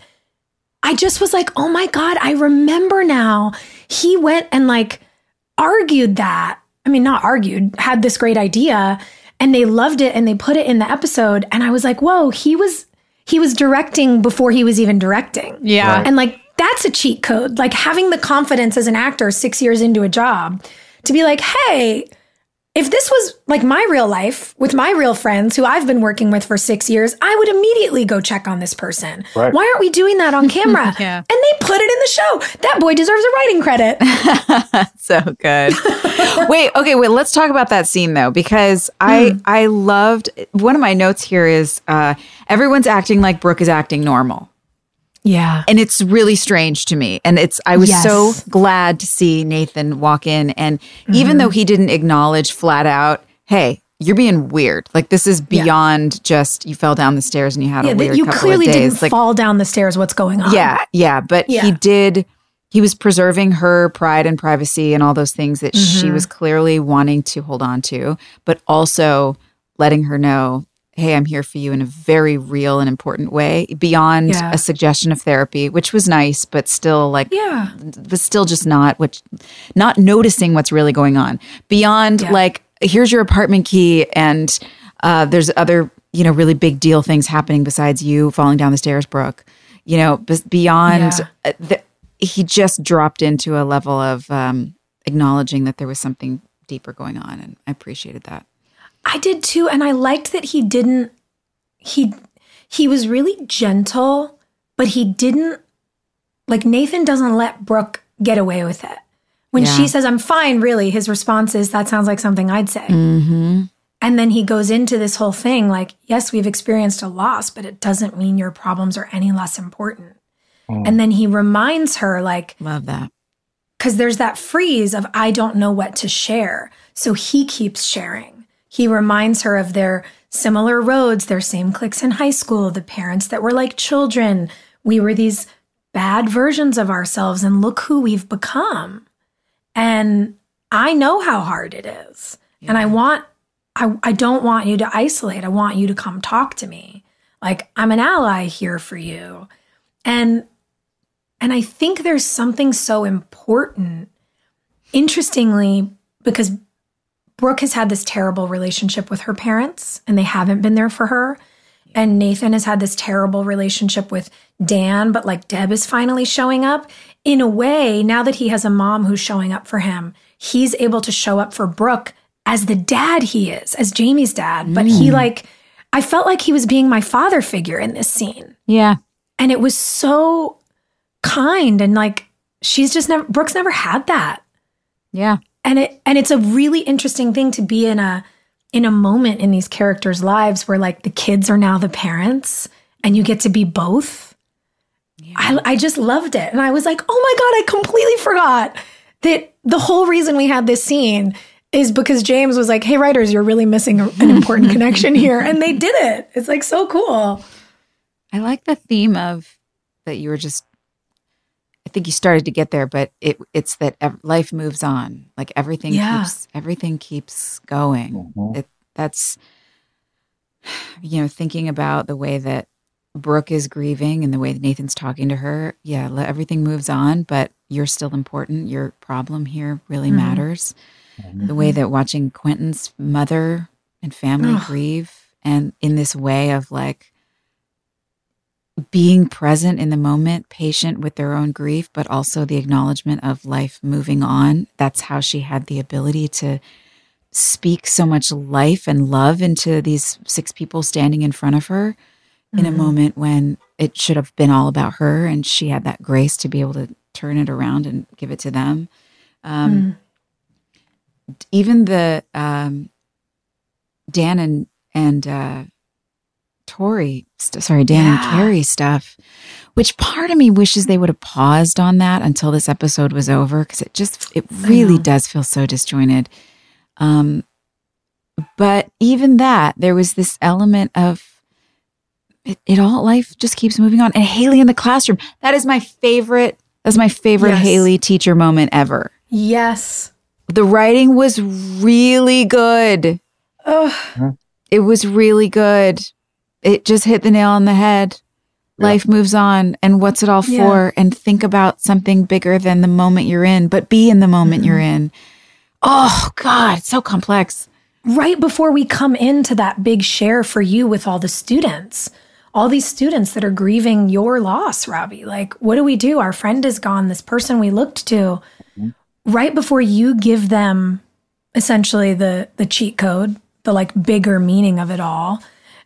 I just was like, oh my God, I remember now. He went and like argued that. I mean, not argued, had this great idea, and they loved it and they put it in the episode. And I was like, whoa, he was, he was directing before he was even directing. Yeah. And like, that's a cheat code. Like having the confidence as an actor six years into a job to be like, hey, if this was like my real life with my real friends who I've been working with for six years, I would immediately go check on this person. Right. Why aren't we doing that on camera? Yeah. And they put it in the show. That boy deserves a writing credit. So good. wait, okay, wait, let's talk about that scene though, because I Hmm. I loved, one of my notes here is uh, everyone's acting like Brooke is acting normal. Yeah. And it's really strange to me. And it's, I was Yes. so glad to see Nathan walk in. And even Mm-hmm. though he didn't acknowledge flat out, hey, you're being weird. Like this is beyond just you fell down the stairs and you had Yeah, a that weird you couple clearly of days. didn't Like, fall down the stairs. What's going on? yeah, yeah. But Yeah. he did, he was preserving her pride and privacy and all those things that Mm-hmm. she was clearly wanting to hold on to, but also letting her know, hey, I'm here for you in a very real and important way beyond Yeah. a suggestion of therapy, which was nice, but still like, Yeah. but still just not what, not noticing what's really going on beyond Yeah. like, here's your apartment key. And uh, there's other, you know, really big deal things happening besides you falling down the stairs, Brooke, you know, b- beyond Yeah. uh, the, he just dropped into a level of um, acknowledging that there was something deeper going on. And I appreciated that. I did too. And I liked that he didn't, he, he was really gentle, but he didn't, like Nathan doesn't let Brooke get away with it. When Yeah. she says, I'm fine, really, his response is, that sounds like something I'd say. Mm-hmm. And then he goes into this whole thing like, yes, we've experienced a loss, but it doesn't mean your problems are any less important. Mm. And then he reminds her like, love that. Because there's that freeze of, I don't know what to share. So he keeps sharing. He reminds her of their similar roads, their same cliques in high school, the parents that were like children. We were these bad versions of ourselves, and look who we've become. And I know how hard it is. Yeah. And I want, I, I don't want you to isolate. I want you to come talk to me. Like, I'm an ally here for you. And, and I think there's something so important, interestingly, because Brooke has had this terrible relationship with her parents, and they haven't been there for her. And Nathan has had this terrible relationship with Dan, but like Deb is finally showing up. In a way, now that he has a mom who's showing up for him, he's able to show up for Brooke as the dad he is, as Jamie's dad. But mm. he like, I felt like he was being my father figure in this scene. Yeah. And it was so kind, and like, she's just never, Brooke's never had that. Yeah. And it, and it's a really interesting thing to be in a, in a moment in these characters' lives where like the kids are now the parents and you get to be both. Yeah. I, I just loved it. And I was like, oh my God, I completely forgot that the whole reason we had this scene is because James was like, hey, writers, you're really missing a, an important connection here. And they did it. It's like so cool. I like the theme of that you were just, I think you started to get there, but it it's that ev- life moves on. Like everything yeah. keeps, everything keeps going. Mm-hmm. It, that's, you know, thinking about the way that Brooke is grieving and the way that Nathan's talking to her. Yeah, everything moves on, but you're still important. Your problem here really mm-hmm. matters. Mm-hmm. The way that watching Quentin's mother and family Ugh. grieve, and in this way of like being present in the moment, patient with their own grief, but also the acknowledgement of life moving on. That's how she had the ability to speak so much life and love into these six people standing in front of her mm-hmm. in a moment when it should have been all about her, and she had that grace to be able to turn it around and give it to them. Um, mm. Even the um, Dan and and uh, Tori, st- sorry, Dan yeah. and Carrie stuff, which part of me wishes they would have paused on that until this episode was over, because it just, it really does feel so disjointed. Um, but even that, there was this element of it, it all, life just keeps moving on. And Haley in the classroom, that is my favorite, that's my favorite yes. Haley teacher moment ever. Yes. The writing was really good. Oh, it was really good. It just hit the nail on the head. Yeah. Life moves on. And what's it all for? Yeah. And think about something bigger than the moment you're in, but be in the moment mm-hmm. you're in. Oh, God, it's so complex. Right before we come into that big share for you with all the students, all these students that are grieving your loss, Robbie, like, what do we do? Our friend is gone, this person we looked to. Mm-hmm. Right before you give them essentially the the cheat code, the like bigger meaning of it all,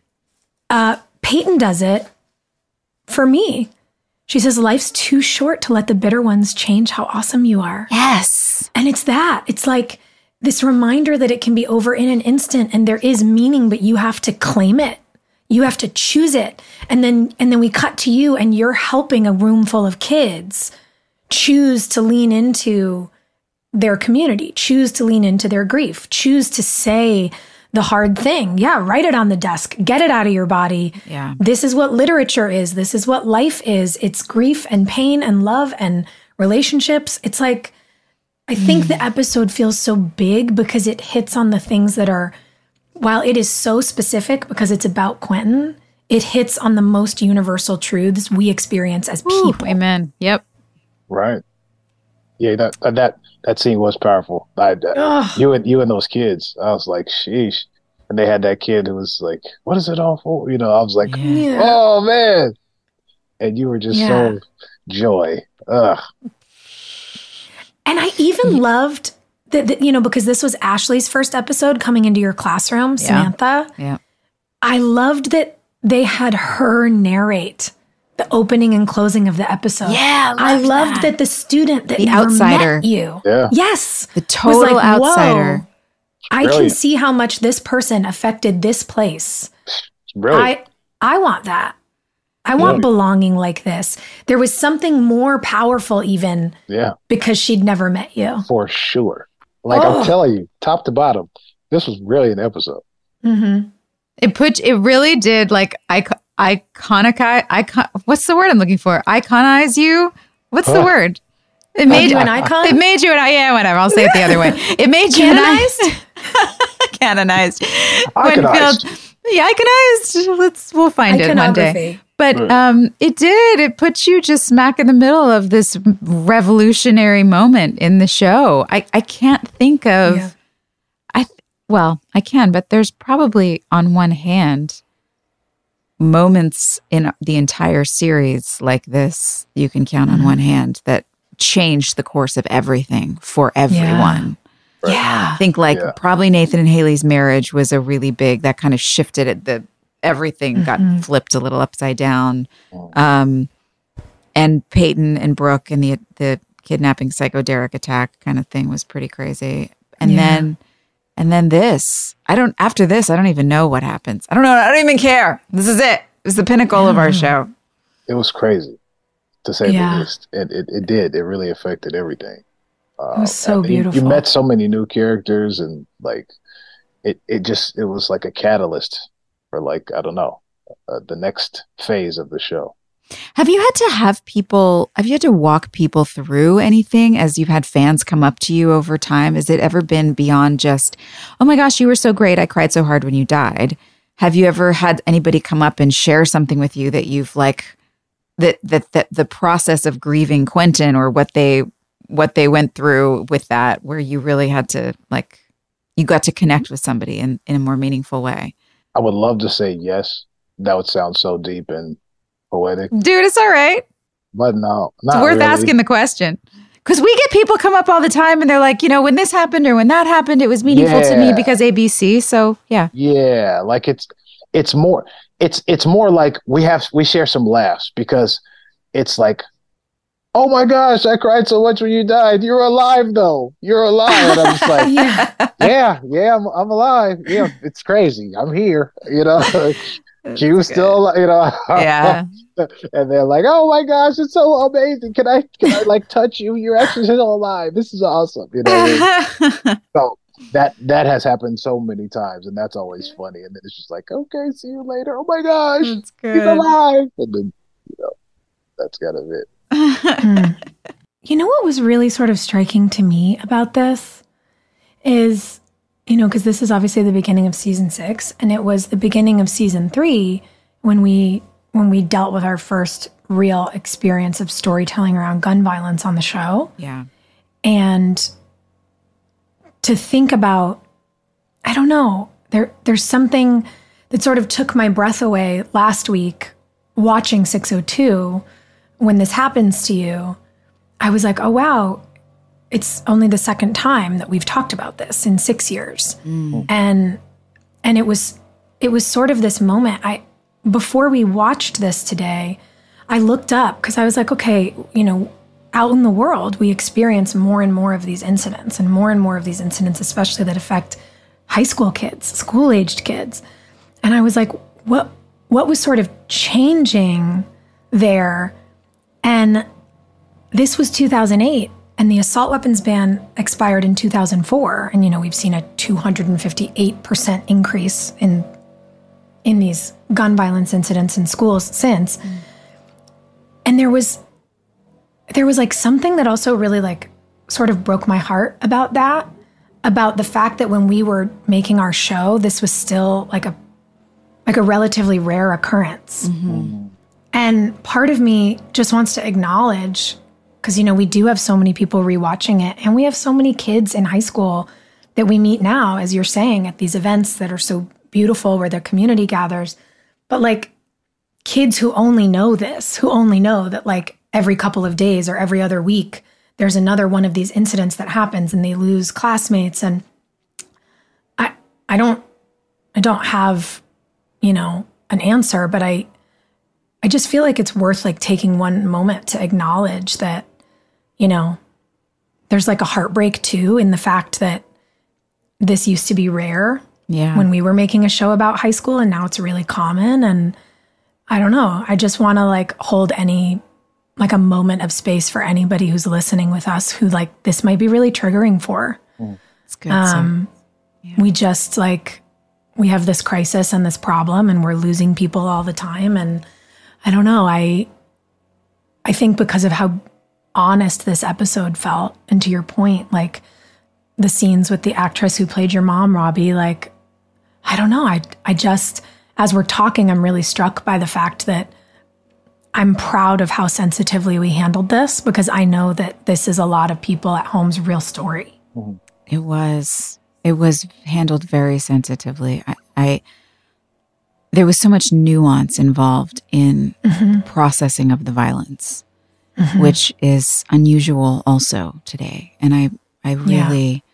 uh, Peyton does it for me. She says, life's too short to let the bitter ones change how awesome you are. Yes. And it's that. It's like this reminder that it can be over in an instant and there is meaning, but you have to claim it. You have to choose it. And then and then we cut to you and you're helping a room full of kids choose to lean into their community, choose to lean into their grief, choose to say the hard thing. Yeah, write it on the desk. Get it out of your body. Yeah. This is what literature is. This is what life is. It's grief and pain and love and relationships. It's like, I think mm. the episode feels so big because it hits on the things that are, while it is so specific because it's about Quentin, it hits on the most universal truths we experience as people. Ooh, amen. Yep. Right. Yeah, that that that scene was powerful. I, uh, you and you and those kids, I was like, sheesh. And they had that kid who was like, "What is it all for?" You know, I was like, yeah. "Oh man!" And you were just yeah. so joy. Ugh. And I even loved that, that, you know, because this was Ashley's first episode coming into your classroom, Samantha. Yeah. yeah. I loved that they had her narrate the opening and closing of the episode. Yeah, I loved that. that the student that the never outsider. met you. Yeah. Yes. The total like, outsider. Whoa. I can see how much this person affected this place. Brilliant. I I want that. I want yeah. belonging like this. There was something more powerful even yeah. because she'd never met you. For sure. Like oh. I'm telling you, top to bottom, this was really an episode. Mm-hmm. It put, it really did like icon, iconic, icon, what's the word I'm looking for? Iconize you? What's huh. the word? It made you an icon? It made you an icon. Yeah, whatever. I'll say it the other way. It made you canonized? Canonized. Iconized. Winfield, yeah, iconized. Let's, we'll find it one day. But right. um, it did. It put you just smack in the middle of this revolutionary moment in the show. I, I can't think of, yeah. I well, I can, but there's probably on one hand moments in the entire series like this you can count mm-hmm. on one hand that changed the course of everything for everyone. Yeah. Right. yeah. I think like yeah. probably Nathan and Haley's marriage was a really big, that kind of shifted it, the everything mm-hmm. got flipped a little upside down. Um, and Peyton and Brooke and the the kidnapping psychoderic attack kind of thing was pretty crazy. And yeah. then and then this. I don't after this, I don't even know what happens. I don't know. I don't even care. This is it. It was the pinnacle yeah. of our show. It was crazy, to say yeah. the least. It, it it did. It really affected everything. Uh, it was so beautiful. You, you met so many new characters and like it, it just it was like a catalyst for like, I don't know, uh, the next phase of the show. Have you had to have people, have you had to walk people through anything as you've had fans come up to you over time? Has it ever been beyond just, oh my gosh, you were so great, I cried so hard when you died? Have you ever had anybody come up and share something with you that you've like, that that, that the process of grieving Quentin or what they what they went through with that, where you really had to like, you got to connect with somebody in, in a more meaningful way? I would love to say yes. That would sound so deep and poetic. Dude, it's all right. But no, not it's worth really. asking the question. Because we get people come up all the time and they're like, you know, when this happened or when that happened, it was meaningful yeah. to me because A B C. So yeah. Yeah. Like it's, it's more, it's, it's more like we have, we share some laughs because it's like, oh my gosh, I cried so much when you died. You're alive though. You're alive. And I'm just like, yeah, yeah, yeah I'm, I'm alive. Yeah, it's crazy. I'm here. You know, she was good. Still, you know, yeah. And they're like, oh my gosh, it's so amazing. Can I, can I like touch you? You're actually still alive. This is awesome. You know, what I mean? So that that has happened so many times, and that's always funny. And then it's just like, okay, see you later. Oh my gosh, that's good. He's alive. And then, you know, that's kind of it. mm. You know what was really sort of striking to me about this is, you know, because this is obviously the beginning of season six, and it was the beginning of season three when we when we dealt with our first real experience of storytelling around gun violence on the show. Yeah. And to think about, I don't know, there there's something that sort of took my breath away last week watching six oh two. When this happens to you, I was like, oh, wow, it's only the second time that we've talked about this in six years. Mm. And and it was it was sort of this moment. I before we watched this today, I looked up because I was like, okay, you know, out in the world, we experience more and more of these incidents and more and more of these incidents, especially that affect high school kids, school-aged kids. And I was like, what what was sort of changing there? And this was two thousand eight, and the assault weapons ban expired in two thousand four. And, you know, we've seen a two hundred fifty-eight percent increase in in these gun violence incidents in schools since. Mm. And there was, there was like something that also really like sort of broke my heart about that, about the fact that when we were making our show, this was still like a, like a relatively rare occurrence. Mm-hmm. And part of me just wants to acknowledge, because, you know, we do have so many people rewatching it, and we have so many kids in high school that we meet now, as you're saying, at these events that are so beautiful where their community gathers. But like kids who only know this, who only know that like every couple of days or every other week, there's another one of these incidents that happens and they lose classmates. And I, I don't, I don't have, you know, an answer, but I, I just feel like it's worth like taking one moment to acknowledge that, you know, there's like a heartbreak too in the fact that this used to be rare Yeah. when we were making a show about high school, and now it's really common. And I don't know. I just want to like hold any, like a moment of space for anybody who's listening with us who like this might be really triggering for. It's good. Um, We just like, we have this crisis and this problem, and we're losing people all the time. And I don't know. I, I think because of how honest this episode felt, and to your point, like the scenes with the actress who played your mom, Robbie, like, I don't know. I, I just, as we're talking, I'm really struck by the fact that I'm proud of how sensitively we handled this, because I know that this is a lot of people at home's real story. It was. It was handled very sensitively. I, I there was so much nuance involved in Mm-hmm. processing of the violence, mm-hmm. which is unusual also today. And I, I really,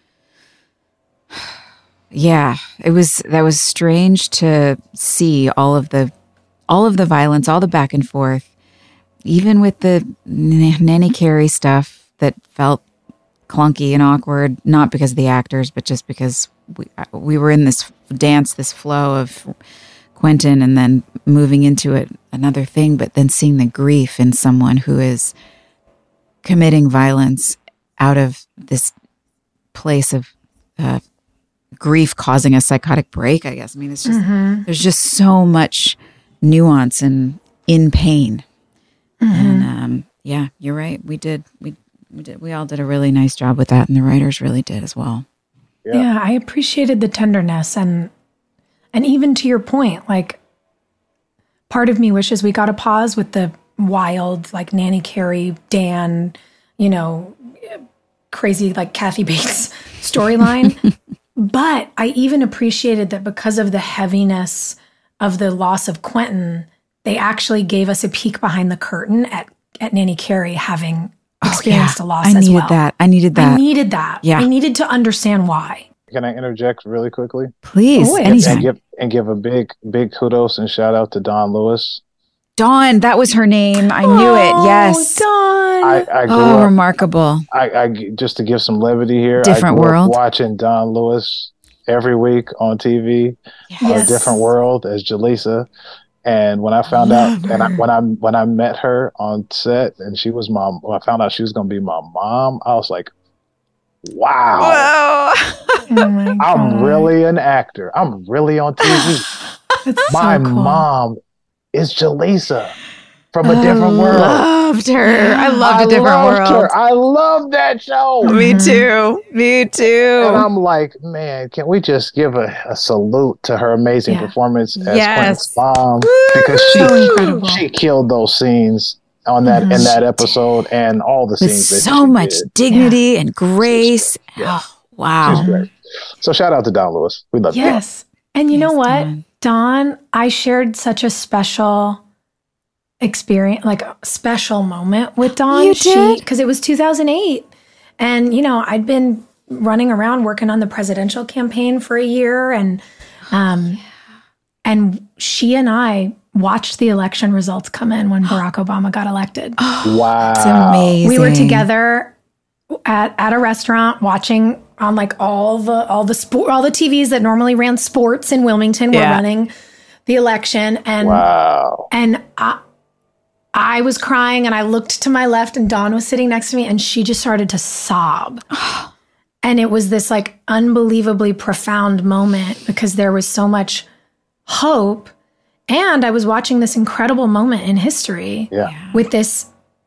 yeah. yeah, it was that was strange to see all of the, all of the violence, all the back and forth, even with the Nanny Carey stuff that felt clunky and awkward, not because of the actors, but just because we we were in this dance, this flow of Quentin, and then moving into it another thing, but then seeing the grief in someone who is committing violence out of this place of uh, grief causing a psychotic break, I guess. I mean, it's just, mm-hmm. there's just so much nuance and in pain. Mm-hmm. And um, yeah, you're right. We did, we We did. We all did a really nice job with that, and the writers really did as well. Yeah, yeah I appreciated the tenderness, and and even to your point, like part of me wishes we got a pause with the wild, like Nanny Carey, Dan, you know, crazy like Kathy Bates storyline. But I even appreciated that because of the heaviness of the loss of Quentin, they actually gave us a peek behind the curtain at at Nanny Carey having experienced oh, yeah. a loss I as needed well. that. I needed that. I needed that. Yeah. I needed to understand why. Can I interject really quickly? Please. Oh, yeah. Anytime. And give and give a big big kudos and shout out to Dawn Lewis. Dawn, that was her name. I knew it. Yes. Dawn. I, I grew Oh, up, remarkable. I, I just to give some levity here. Different I grew world. Up watching Dawn Lewis every week on T V. On Yes. A Different World as Jaleesa. And when I found Love out, and I, her. when I when I met her on set, and she was my, when I found out she was going to be my mom, I was like, "Wow, Oh my I'm God. really an actor. I'm really on T V. That's My so cool. mom is Jaleesa from A I Different World. loved her. I loved I A Different loved World. her. I love that show. Me too. Me too. And I'm like, man, can we just give a, a salute to her amazing Yeah. performance as Yes. Quentin's mom, because she So incredible. she killed those scenes on that in that episode and all the With scenes that so she much did. dignity and grace. Yeah. Oh, wow. She's great. So shout out to Dawn Lewis. We love you. Yes. And you know Yes, what? Dawn. Dawn, I shared such a special experience, like a special moment with Dawn. You did? Because it was two thousand eight. And, you know, I'd been running around working on the presidential campaign for a year. And, um, and she and I watched the election results come in when Barack Obama got elected. Wow. It's amazing. We were together at, at a restaurant watching on like all the all the sport all the T Vs that normally ran sports in Wilmington were Yeah. running the election, and Wow. and I, I was crying, and I looked to my left, and Dawn was sitting next to me, and she just started to sob. And it was this like unbelievably profound moment because there was so much hope, and I was watching this incredible moment in history Yeah. with this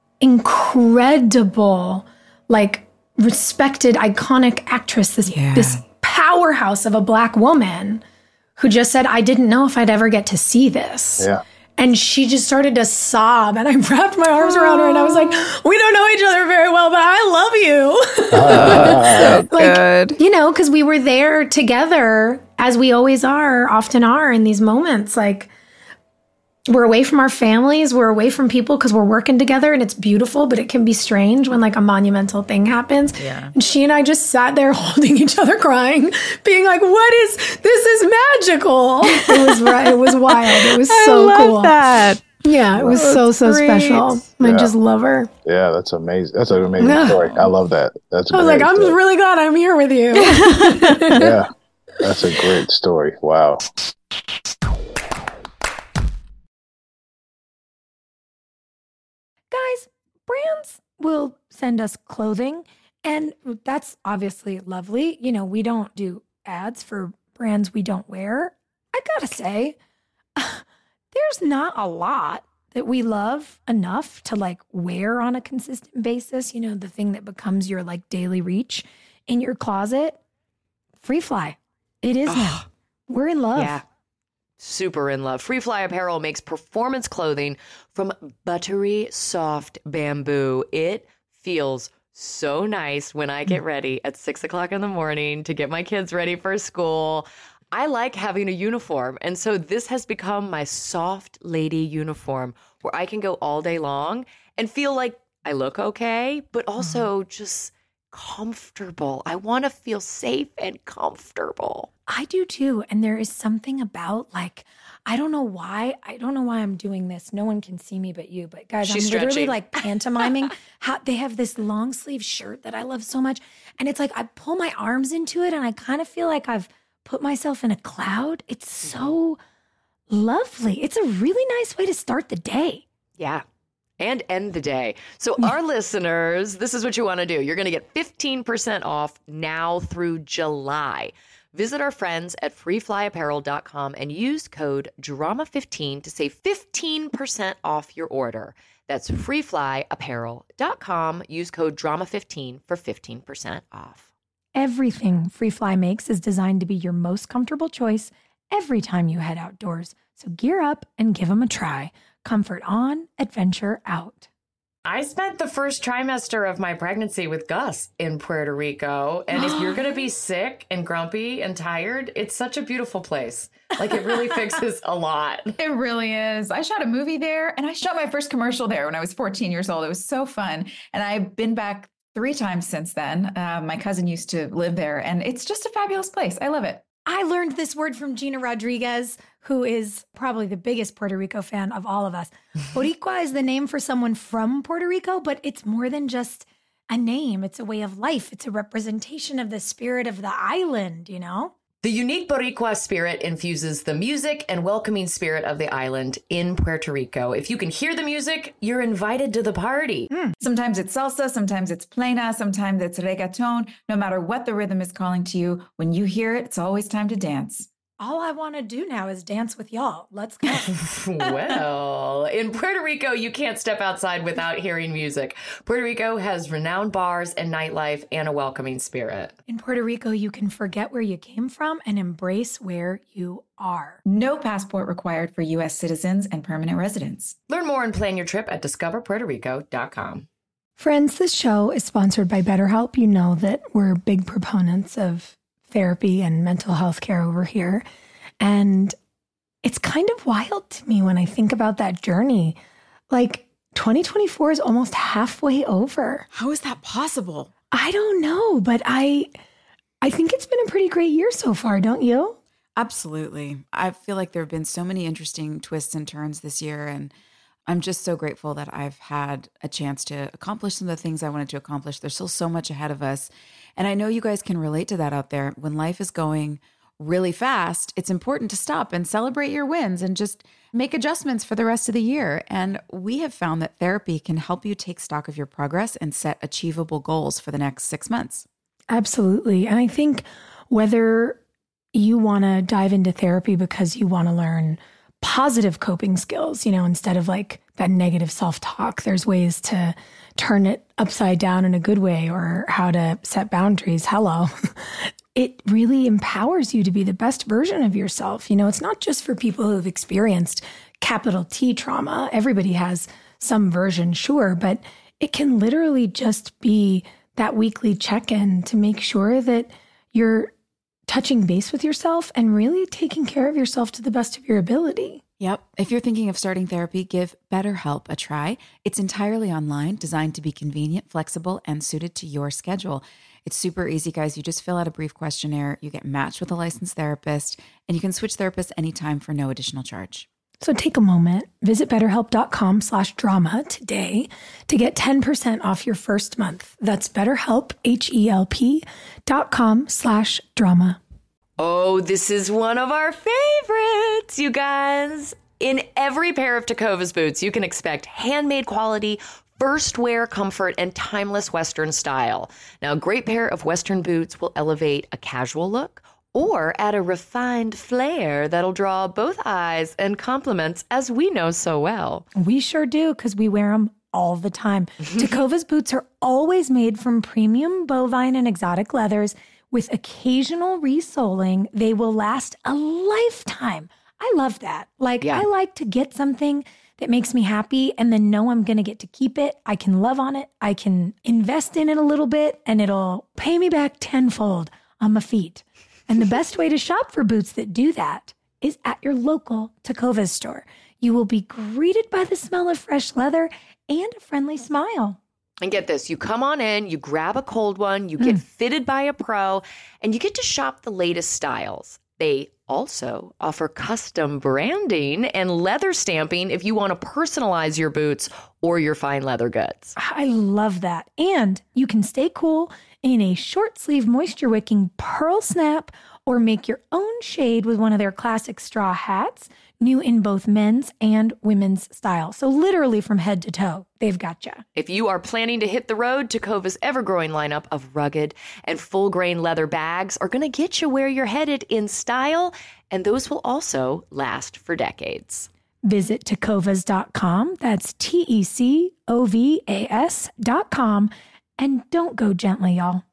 incredible, like respected, iconic actress, this Yeah. this powerhouse of a Black woman who just said, "I didn't know if I'd ever get to see this." Yeah. And she just started to sob, and I wrapped my arms around her, and I was like, "We don't know each other very well, but I love you." So Like, good. you know, because we were there together, as we always are, often are in these moments. Like, we're away from our families, we're away from people because we're working together, and it's beautiful, but it can be strange when like a monumental thing happens. Yeah. And she and I just sat there holding each other, crying, being like, "What is this? Is magical." It was right. It was wild. It was so I love cool. that. Yeah, it was so, so great. special. I Yeah. just love her. Yeah, that's amazing. That's an amazing Yeah. story. I love that. That's a I was great like, I'm story. really glad I'm here with you. Yeah, that's a great story. Wow. Guys, brands will send us clothing, and that's obviously lovely. You know, we don't do ads for brands we don't wear. I gotta say, there's not a lot that we love enough to like wear on a consistent basis. You know, the thing that becomes your like daily reach in your closet. Free Fly. It is now. We're in love. Yeah. Super in love. Free Fly Apparel makes performance clothing from buttery, soft bamboo. It feels so nice when I get ready at six o'clock in the morning to get my kids ready for school. I like having a uniform. And so this has become my soft lady uniform where I can go all day long and feel like I look okay, but also just comfortable. I want to feel safe and comfortable. I do too. And there is something about like, I don't know why. I don't know why I'm doing this. No one can see me but you. But guys, She's I'm literally stretching. like pantomiming how they have this long sleeve shirt that I love so much. And it's like I pull my arms into it and I kind of feel like I've put myself in a cloud. It's so lovely. It's a really nice way to start the day. Yeah. And end the day. So our listeners, this is what you want to do. You're going to get fifteen percent off now through July. Visit our friends at free fly apparel dot com and use code drama fifteen to save fifteen percent off your order. That's free fly apparel dot com. Use code drama fifteen for fifteen percent off. Everything Free Fly makes is designed to be your most comfortable choice every time you head outdoors. So gear up and give them a try. Comfort on, adventure out. I spent the first trimester of my pregnancy with Gus in Puerto Rico. And if you're going to be sick and grumpy and tired, it's such a beautiful place. Like it really fixes a lot. It really is. I shot a movie there and I shot my first commercial there when I was fourteen years old. It was so fun. And I've been back three times since then. Uh, my cousin used to live there and it's just a fabulous place. I love it. I learned this word from Gina Rodriguez, who is probably the biggest Puerto Rico fan of all of us. Boricua is the name for someone from Puerto Rico, but it's more than just a name. It's a way of life. It's a representation of the spirit of the island, you know? The unique Boricua spirit infuses the music and welcoming spirit of the island in Puerto Rico. If you can hear the music, you're invited to the party. Mm. Sometimes it's salsa, sometimes it's plena, sometimes it's reggaeton. No matter what the rhythm is calling to you, when you hear it, it's always time to dance. All I want to do now is dance with y'all. Let's go. Well, in Puerto Rico, you can't step outside without hearing music. Puerto Rico has renowned bars and nightlife and a welcoming spirit. In Puerto Rico, you can forget where you came from and embrace where you are. No passport required for U S citizens and permanent residents. Learn more and plan your trip at discover puerto rico dot com. Friends, this show is sponsored by BetterHelp. You know that we're big proponents of therapy and mental health care over here. And it's kind of wild to me when I think about that journey. Like twenty twenty-four is almost halfway over. How is that possible? I don't know, but I I think it's been a pretty great year so far, don't you? Absolutely. I feel like there have been so many interesting twists and turns this year, and I'm just so grateful that I've had a chance to accomplish some of the things I wanted to accomplish. There's still so much ahead of us. And I know you guys can relate to that out there. When life is going really fast, it's important to stop and celebrate your wins and just make adjustments for the rest of the year. And we have found that therapy can help you take stock of your progress and set achievable goals for the next six months. Absolutely. And I think whether you want to dive into therapy because you want to learn positive coping skills, you know, instead of like that negative self-talk, there's ways to turn it upside down in a good way, or how to set boundaries. Hello. It really empowers you to be the best version of yourself. You know, it's not just for people who've experienced capital T trauma. Everybody has some version, sure, but it can literally just be that weekly check-in to make sure that you're touching base with yourself and really taking care of yourself to the best of your ability. Yep. If you're thinking of starting therapy, give BetterHelp a try. It's entirely online, designed to be convenient, flexible, and suited to your schedule. It's super easy, guys. You just fill out a brief questionnaire, you get matched with a licensed therapist, and you can switch therapists anytime for no additional charge. So take a moment, visit betterhelp.com slash drama today to get ten percent off your first month. That's betterhelp, H-E-L-P dot com slash drama. Oh, this is one of our favorites, you guys. In every pair of Tecovas boots, you can expect handmade quality, first wear comfort, and timeless Western style. Now, a great pair of Western boots will elevate a casual look or add a refined flair that'll draw both eyes and compliments, as we know so well. We sure do, because we wear them all the time. Tecovas boots are always made from premium bovine and exotic leathers. With occasional resoling, they will last a lifetime. I love that. Like, Yeah. I like to get something that makes me happy and then know I'm going to get to keep it. I can love on it. I can invest in it a little bit and it'll pay me back tenfold on my feet. And the best way to shop for boots that do that is at your local Tecovas store. You will be greeted by the smell of fresh leather and a friendly smile. And get this, you come on in, you grab a cold one, you get fitted by a pro, and you get to shop the latest styles. They also offer custom branding and leather stamping if you want to personalize your boots or your fine leather goods. I love that. And you can stay cool in a short sleeve moisture wicking pearl snap or make your own shade with one of their classic straw hats, new in both men's and women's style. So literally from head to toe, they've got you. If you are planning to hit the road, Tecovas ever-growing lineup of rugged and full-grain leather bags are going to get you where you're headed in style, and those will also last for decades. Visit tecovas dot com. That's T E C O V A S dot com. And don't go gently, y'all.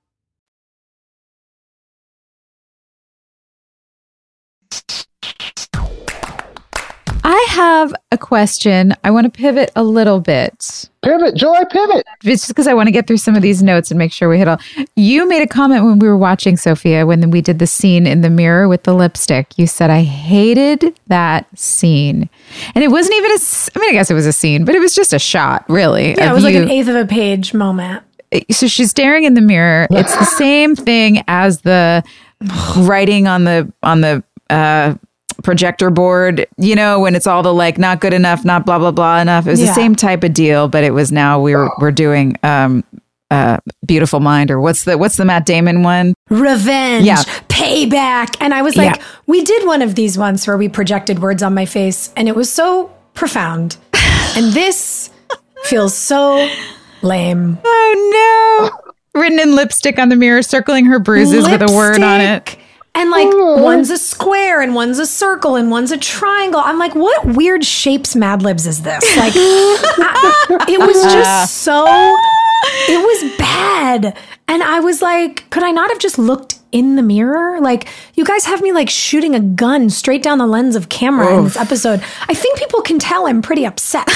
I have a question. I want to pivot a little bit. Pivot, Joy, pivot. It's just because I want to get through some of these notes and make sure we hit all. You made a comment when we were watching, Sophia, when we did the scene in the mirror with the lipstick. You said, I hated that scene. And it wasn't even a, s- I mean, I guess it was a scene, but it was just a shot, really. Yeah, it of was like you- an eighth of a page moment. So she's staring in the mirror. It's the same thing as the writing on the, on the, uh, projector board, you know, when it's all the like not good enough, not blah blah blah enough. It was Yeah. the same type of deal, but it was now we were we're doing um uh Beautiful Mind, or what's the what's the Matt Damon one? Revenge, Yeah. payback. And I was like, Yeah. we did one of these once where we projected words on my face and it was so profound. And this feels so lame. Oh no. Written in lipstick on the mirror, circling her bruises with a word on it. Lipstick. And like one's a square and one's a circle and one's a triangle. I'm like, what weird shapes Mad Libs is this? Like, I- it was just so, it was bad. And I was like, could I not have just looked in the mirror? Like, you guys have me like shooting a gun straight down the lens of camera in this episode. I think people can tell I'm pretty upset.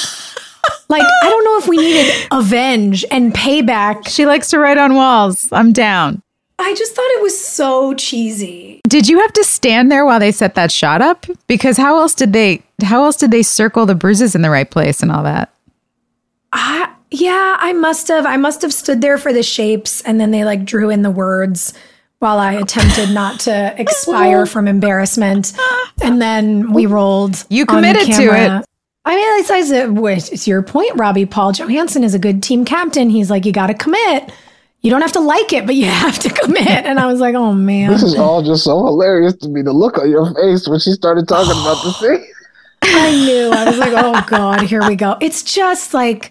Like, I don't know if we needed avenge and payback. She likes to write on walls. I'm down. I just thought it was so cheesy. Did you have to stand there while they set that shot up? Because how else did they how else did they circle the bruises in the right place and all that? I, yeah, I must have. I must have stood there for the shapes and then they like drew in the words while I attempted not to expire from embarrassment. And then we rolled. You on committed to camera. it. I mean, it's, it's, it's, it's your point, Robbie. Paul Johansson is a good team captain. He's like, you got to commit. You don't have to like it, but you have to commit. And I was like, oh, man. This is all just so hilarious to me. The look on your face when she started talking about the scene. I knew. I was like, oh, God, here we go. It's just like,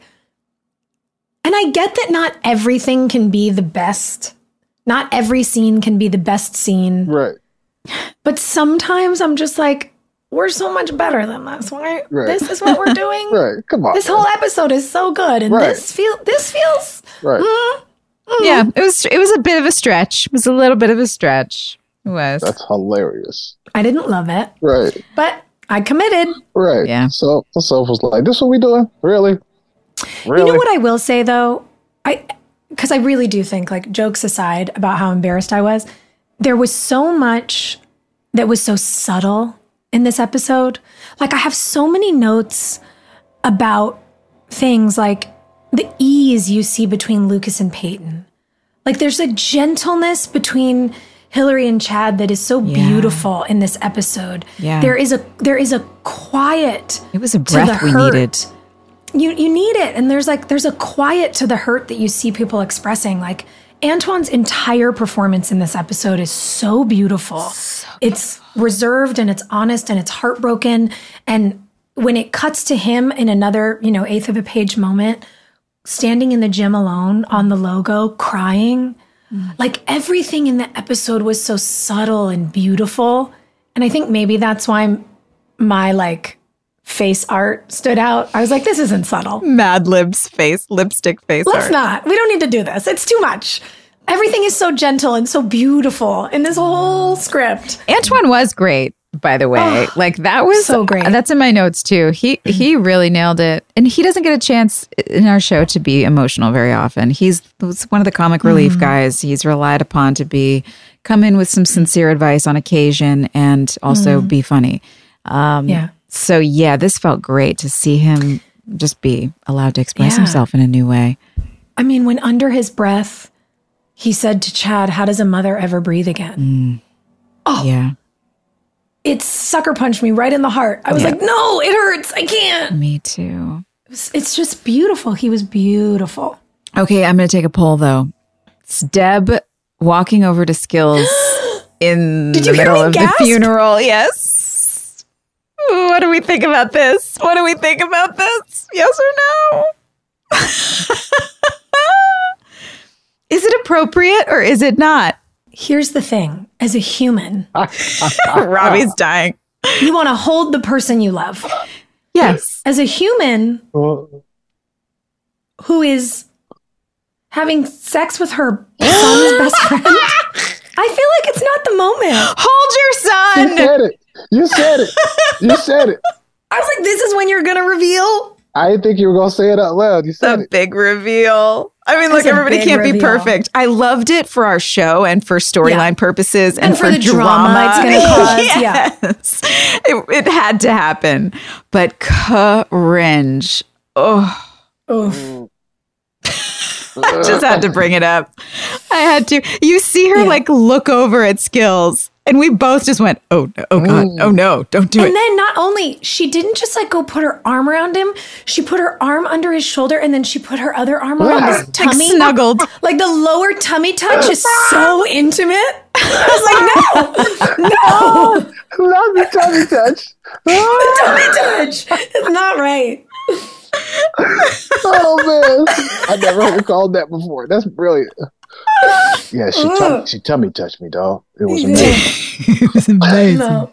and I get that not everything can be the best. Not every scene can be the best scene. Right. But sometimes I'm just like, we're so much better than this. Right? Right. This is what we're doing. Right. Come on. This man. whole episode is so good. And Right. this feel this feels Right. mm, Yeah, it was it was a bit of a stretch. It was a little bit of a stretch. It was. That's hilarious. I didn't love it. Right. But I committed. Right. Yeah. So the Soph was like, this what we doing? Really? Really? You know what I will say though? I because I really do think, like, jokes aside about how embarrassed I was, there was so much that was so subtle in this episode. Like, I have so many notes about things like the ease you see between Lucas and Peyton. Like, there's a gentleness between Hillary and Chad that is so Yeah. beautiful in this episode. Yeah. There is a there is a quiet. It was a to breath the we hurt. needed. You you need it, and there's like there's a quiet to the hurt that you see people expressing. Like Antoine's entire performance in this episode is so beautiful. So it's reserved and it's honest and it's heartbroken. And when it cuts to him in another, you know, eighth of a page moment, standing in the gym alone on the logo, crying, mm. like everything in the episode was so subtle and beautiful. And I think maybe that's why my like face art stood out. I was like, this isn't subtle. Mad Lib's face, lipstick face Let's art. not. We don't need to do this. It's too much. Everything is so gentle and so beautiful in this whole script. Antoine was great, by the way. Oh, like that was so great. That's in my notes too. He he really nailed it. And he doesn't get a chance in our show to be emotional very often. He's one of the comic relief Mm-hmm. guys. He's relied upon to be come in with some sincere advice on occasion and also Mm-hmm. be funny. Um, Yeah. So yeah, this felt great to see him just be allowed to express Yeah. himself in a new way. I mean, when under his breath, he said to Chad, how does a mother ever breathe again? Oh, Yeah, it sucker punched me right in the heart. I was Yeah. like, no, it hurts. I can't. me too. It's, it's just beautiful. He was beautiful. Okay, I'm going to take a poll though. It's Deb walking over to Skills in Did the you hear middle me of gasp? the funeral. Yes. What do we think about this? What do we think about this? Yes or no? Is it appropriate or is it not? Here's the thing. As a human, Robbie's dying. you want to hold the person you love. Yes. As a human Well, who is having sex with her son's best friend, I feel like it's not the moment. Hold your you son. said it. You said it. You said it. I was like, this is when you're going to reveal. I didn't think you were going to say it out loud. You said The it. big reveal. I mean, look, It's a everybody big can't be reveal. perfect. I loved it for our show and for storyline Yeah. purposes and, And for the drama it's gonna cause, yeah. Yes. It, it had to happen. But cringe. Oh, Oof. I just had to bring it up. I had to. You see her Yeah. like look over at Skills, and we both just went, "Oh, no, oh God, oh no, don't do And it." then not only, she didn't just like go put her arm around him, she put her arm under his shoulder and then she put her other arm around his Like tummy. snuggled. Like the lower tummy touch is so intimate. I was like, no, no, Love the tummy touch. tummy touch. It's not right. Oh man, I never heard it called that before. That's brilliant. Yeah, she tum- she tummy touched me, dog. It was amazing. It was amazing. No.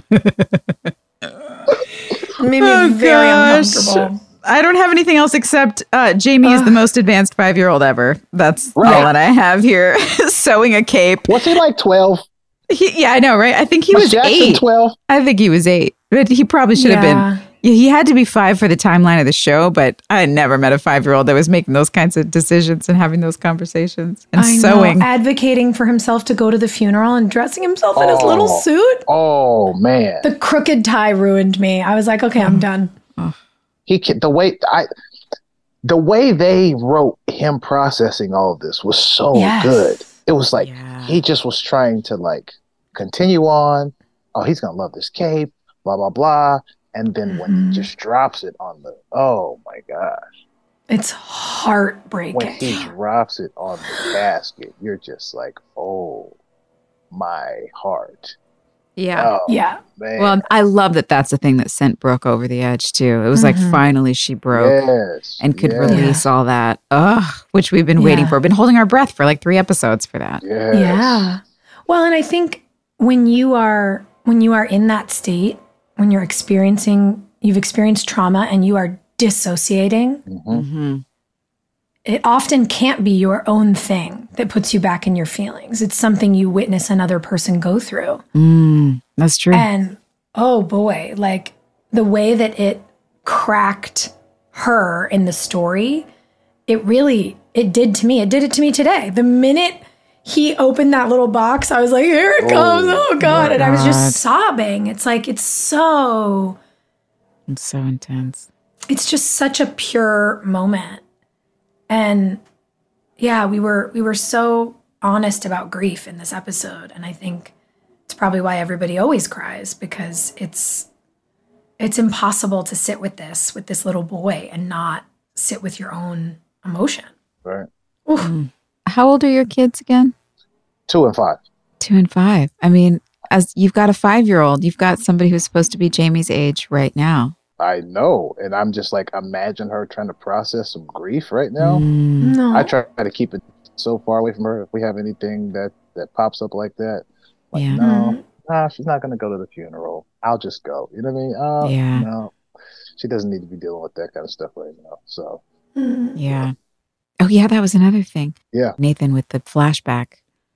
It made me Oh, very gosh. uncomfortable. I don't have anything else except uh, Jamie is the most advanced five-year-old ever. That's Right. all that I have here. Sewing a cape. Was he like twelve? He, yeah, I know, right? I think he Was was Jackson eight. twelve? I think he was eight, but he probably should have Yeah. been. Yeah, he had to be five for the timeline of the show, but I had never met a five-year-old that was making those kinds of decisions and having those conversations and I sewing. know, advocating for himself to go to the funeral and dressing himself in his little Oh. suit. Oh man, The crooked tie ruined me. I was like, okay, I'm done. he can, the way I, the way they wrote him processing all of this was so Yes. good. It was like Yeah. he just was trying to like continue on. Oh, he's gonna love this cape. Blah blah blah. And then when Mhm. he just drops it on the, oh my gosh, It's when heartbreaking. he drops it on the casket, you're just like, oh my heart. Yeah. Oh, Yeah. man. Well, I love that that's the thing that sent Brooke over the edge, too. It was like Mhm. finally she broke yes, and could yes, release all that. Ugh, which we've been waiting Yeah. for. Been holding our breath for like three episodes for that. Yes. Yeah. Well, and I think when you are when you are in that state, when you're experiencing you've experienced trauma and you are dissociating, Mhm. Mm-hmm. it often can't be your own thing that puts you back in your feelings. It's something you witness another person go through. Mm, that's true. And oh boy, like the way that it cracked her in the story, it really, it did to me. It did it to me today. The minute he opened that little box, I was like, here it comes. Oh God. And I was God. just sobbing. It's like, it's so, It's so intense. it's just such a pure moment. And yeah, we were, we were so honest about grief in this episode. And I think it's probably why everybody always cries, because it's it's impossible to sit with this, with this little boy and not sit with your own emotion. Right. Mm. How old are your kids again? Two and five. Two and five. I mean, as you've got a five-year-old, you've got somebody who's supposed to be Jamie's age right now. I know. And I'm just like, imagine her trying to process some grief right now. Mm. No. I try to keep it so far away from her. If we have anything that, that pops up like that, like, Yeah. no, nah, she's not going to go to the funeral. I'll just go. You know what I mean? Uh, Yeah. No, she doesn't need to be dealing with that kind of stuff right now. So, Mm. Yeah. Oh, yeah, that was another thing. yeah. Nathan with the flashback.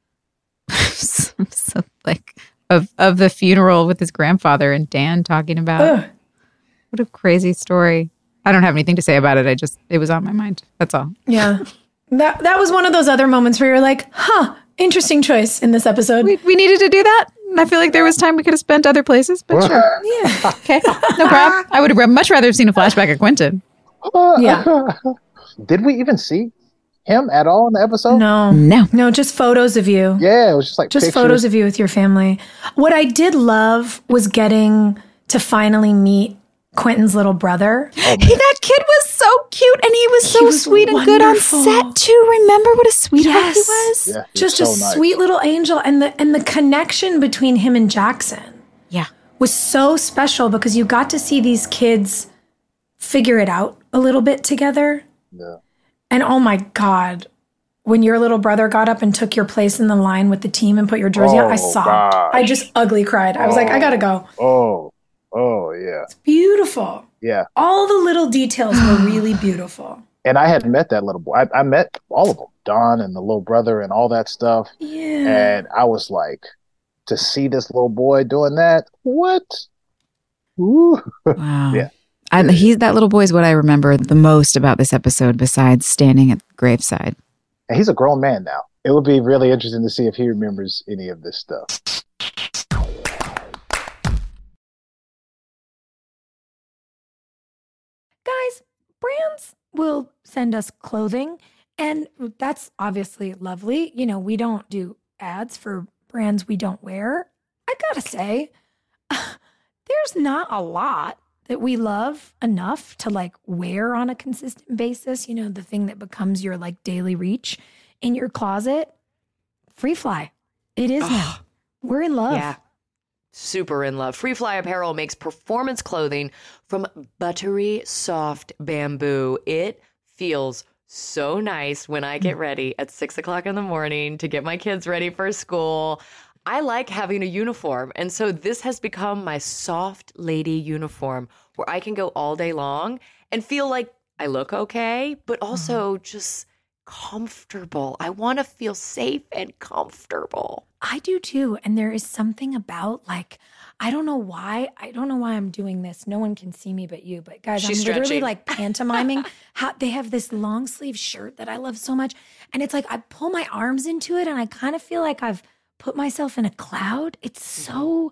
So, like, of, of the funeral with his grandfather and Dan talking about Ugh. what a crazy story. I don't have anything to say about it. I just, it was on my mind. That's all. Yeah. That that was one of those other moments where you're like, huh, interesting choice in this episode. We, we needed to do that. I feel like there was time we could have spent other places, but sure. Yeah. Okay, no problem. I would have much rather have seen a flashback of Quentin. Yeah. Did we even see him at all in the episode? No. No. No, just photos of you. Yeah, it was just like Just pictures. photos of you with your family. What I did love was getting to finally meet Quentin's little brother. Hey, that kid was so cute and he was so was sweet and good on wonderful. set too. Remember what a sweetheart Yes. he was? Yeah, he Just was a so nice. sweet little angel. And the and the connection between him and Jackson Yeah. was so special because you got to see these kids figure it out a little bit together. Yeah. And oh my God, when your little brother got up and took your place in the line with the team and put your jersey on, I Oh, sobbed. gosh. I just ugly cried. I was like, I gotta go. Oh, oh, yeah. Beautiful. Yeah. All the little details were really beautiful. And I had met that little boy. I, I met all of them, Don and the little brother and all that stuff. Yeah. And I was like, to see this little boy doing that, what? Ooh. Wow. Yeah. And he's that little boy is what I remember the most about this episode, besides standing at the graveside. And he's a grown man now. It would be really interesting to see if he remembers any of this stuff. Guys, brands will send us clothing, and that's obviously lovely. You know, we don't do ads for brands we don't wear. I gotta say, there's not a lot that we love enough to like wear on a consistent basis. You know, the thing that becomes your like daily reach in your closet. Free Fly. It is now. We're in love. Yeah. Super in love. Free Fly Apparel makes performance clothing from buttery soft bamboo. It feels so nice when I get ready at six o'clock in the morning to get my kids ready for school. I like having a uniform. And so this has become my soft lady uniform where I can go all day long and feel like I look okay, but also just comfortable. I want to feel safe and comfortable. I do too. And there is something about like, I don't know why. I don't know why I'm doing this. No one can see me but you. But guys, She's I'm literally stretching. like pantomiming. How they have this long sleeve shirt that I love so much. And it's like I pull my arms into it and I kind of feel like I've put myself in a cloud. It's so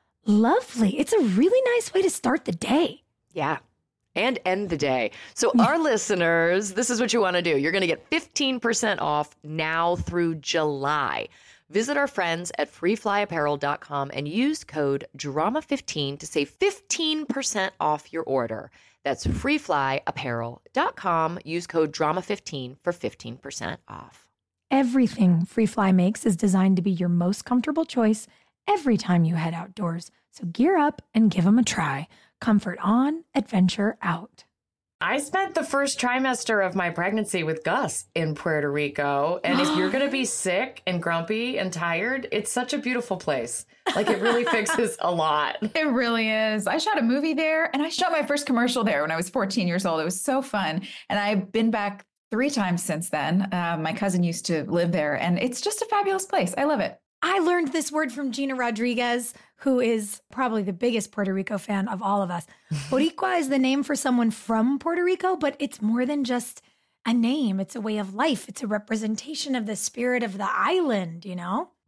lovely. It's a really nice way to start the day. Yeah. And end the day. So our listeners, this is what you want to do. You're going to get fifteen percent off now through July. Visit our friends at free fly apparel dot com and use code drama fifteen to save fifteen percent off your order. That's free fly apparel dot com. Use code drama fifteen for fifteen percent off. Everything Free Fly makes is designed to be your most comfortable choice every time you head outdoors. So gear up and give them a try. Comfort on, adventure out. I spent the first trimester of my pregnancy with Gus in Puerto Rico. And if you're going to be sick and grumpy and tired, it's such a beautiful place. Like it really fixes a lot. It really is. I shot a movie there and I shot my first commercial there when I was fourteen years old. It was so fun. And I've been back three times since then. Uh, my cousin used to live there and it's just a fabulous place. I love it. I learned this word from Gina Rodriguez, who is probably the biggest Puerto Rico fan of all of us. Boricua is the name for someone from Puerto Rico, but it's more than just a name. It's a way of life. It's a representation of the spirit of the island, you know?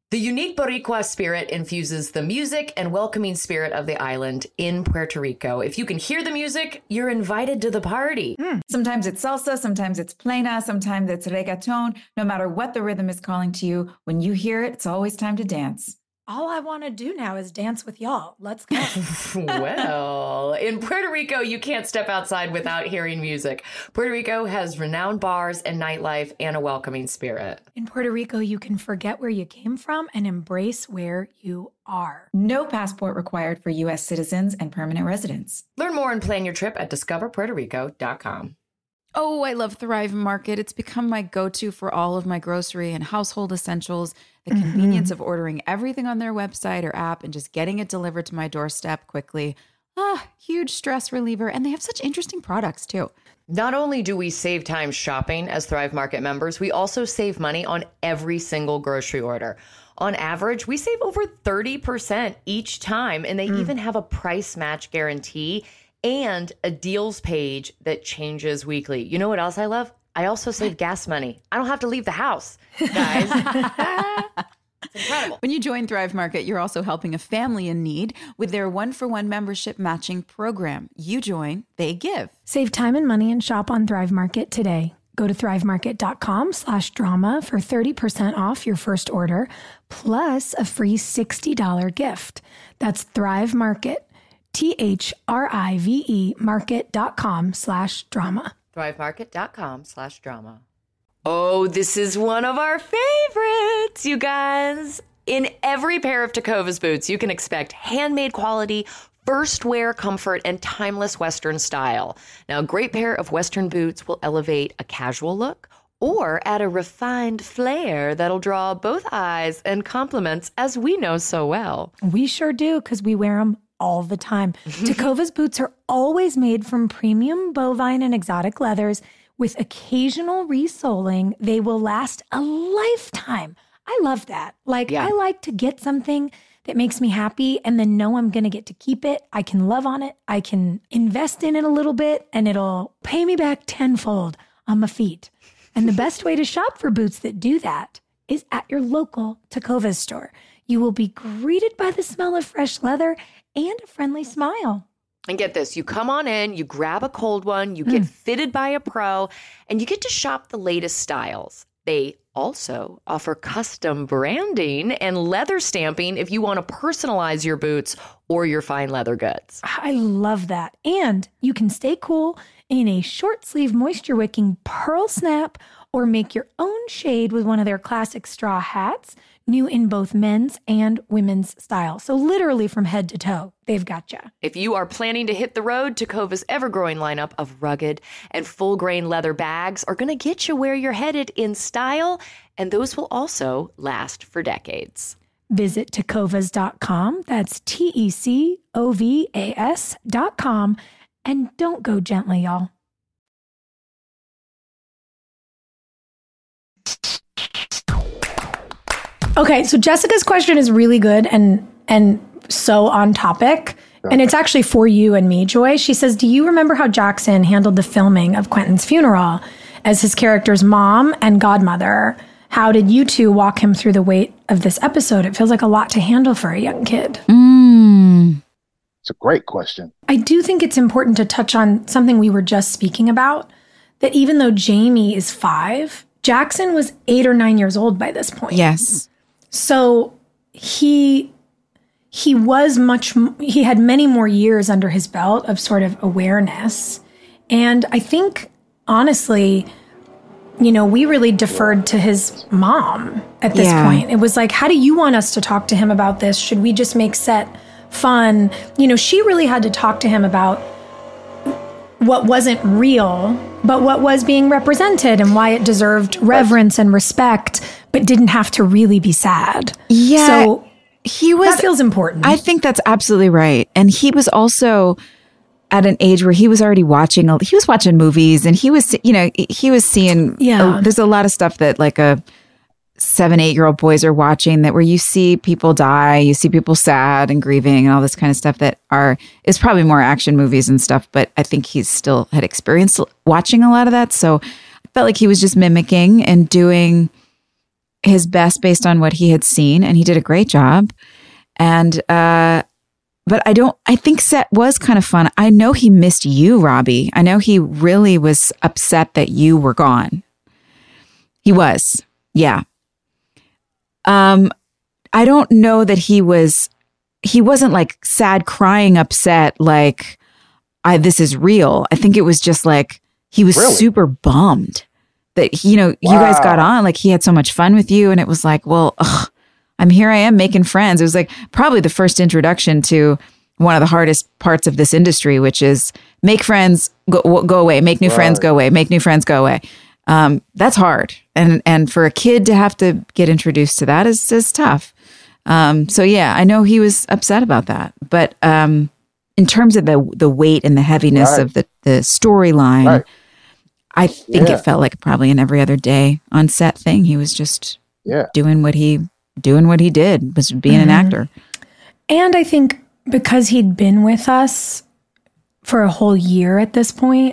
The unique Boricua spirit infuses the music and welcoming spirit of the island in Puerto Rico. If you can hear the music, you're invited to the party. Mm. Sometimes it's salsa, sometimes it's plena, sometimes it's reggaeton. No matter what the rhythm is calling to you, when you hear it, it's always time to dance. All I want to do now is dance with y'all. Let's go. Well, in Puerto Rico, you can't step outside without hearing music. Puerto Rico has renowned bars and nightlife and a welcoming spirit. In Puerto Rico, you can forget where you came from and embrace where you are. No passport required for U S citizens and permanent residents. Learn more and plan your trip at discover puerto rico dot com. Oh, I love Thrive Market. It's become my go-to for all of my grocery and household essentials. The mm-hmm. convenience of ordering everything on their website or app and just getting it delivered to my doorstep quickly. Ah, huge stress reliever. And they have such interesting products too. Not only do we save time shopping as Thrive Market members, we also save money on every single grocery order. On average, we save over thirty percent each time, and they mm. even have a price match guarantee and a deals page that changes weekly. You know what else I love? I also save gas money. I don't have to leave the house, guys. It's incredible. When you join Thrive Market, you're also helping a family in need with their one-for-one membership matching program. You join, they give. Save time and money and shop on Thrive Market today. Go to thrivemarket.com slash drama for thirty percent off your first order, plus a free sixty dollars gift. That's Thrive Market. T H R I V E market.com slash drama. Thrivemarket.com slash drama. Oh, this is one of our favorites, you guys. In every pair of Tecovas boots, you can expect handmade quality, first wear comfort, and timeless Western style. Now, a great pair of Western boots will elevate a casual look or add a refined flair that'll draw both eyes and compliments, as we know so well. We sure do, because we wear them all the time. Tecovas boots are always made from premium bovine and exotic leathers. With occasional resoling, they will last a lifetime. I love that. Like, yeah. I like to get something that makes me happy and then know I'm going to get to keep it. I can love on it. I can invest in it a little bit and it'll pay me back tenfold on my feet. And the best way to shop for boots that do that is at your local Tecovas store. You will be greeted by the smell of fresh leather and a friendly smile. And get this, you come on in, you grab a cold one, you get mm. fitted by a pro, and you get to shop the latest styles. They also offer custom branding and leather stamping if you want to personalize your boots or your fine leather goods. I love that. And you can stay cool in a short sleeve moisture wicking pearl snap or make your own shade with one of their classic straw hats, new in both men's and women's style. So literally from head to toe, they've got you. If you are planning to hit the road, Tecovas' ever-growing lineup of rugged and full-grain leather bags are going to get you where you're headed in style, and those will also last for decades. Visit tecovas dot com. That's T E C O V A S dot com. And don't go gently, y'all. Okay, so Jessica's question is really good and and so on topic. And it's actually for you and me, Joy. She says, do you remember how Jackson handled the filming of Quentin's funeral as his character's mom and godmother? How did you two walk him through the weight of this episode? It feels like a lot to handle for a young kid. Mm. It's a great question. I do think it's important to touch on something we were just speaking about, that even though Jamie is five, Jackson was eight or nine years old by this point. Yes. So he he was much, he had many more years under his belt of sort of awareness. And I think, honestly, you know, we really deferred to his mom at this yeah. point. It was like, how do you want us to talk to him about this? Should we just make set fun? You know, she really had to talk to him about what wasn't real, but what was being represented and why it deserved reverence and respect, but didn't have to really be sad. Yeah. So he was, that feels important. I think that's absolutely right. And he was also at an age where he was already watching, he was watching movies and he was, you know, he was seeing, yeah. a, there's a lot of stuff that like a seven, eight year old boys are watching that where you see people die, you see people sad and grieving and all this kind of stuff that are, is probably more action movies and stuff. But I think he's still had experience watching a lot of that. So I felt like he was just mimicking and doing his best based on what he had seen, and he did a great job. And, uh, but I don't, I think set was kind of fun. I know he missed you, Robbie. I know he really was upset that you were gone. He was. Yeah. Um, I don't know that he was, he wasn't like sad, crying, upset, like, I, this is real. I think it was just like, he was Really? super bummed that, you know, you guys got on, like he had so much fun with you. And it was like, well, ugh, I'm here, I am making friends. It was like probably the first introduction to one of the hardest parts of this industry, which is make friends, go, go away, make new Right. friends, go away, make new friends, go away. Um, that's hard. And, and for a kid to have to get introduced to that is, is tough. Um, so yeah, I know he was upset about that, but, um, in terms of the, the weight and the heaviness Right. of the, the storyline, Right. I think Yeah. it felt like probably an every other day on set thing. He was just Yeah. doing what he, doing what he did, was being Mm-hmm. an actor. And I think because he'd been with us for a whole year at this point,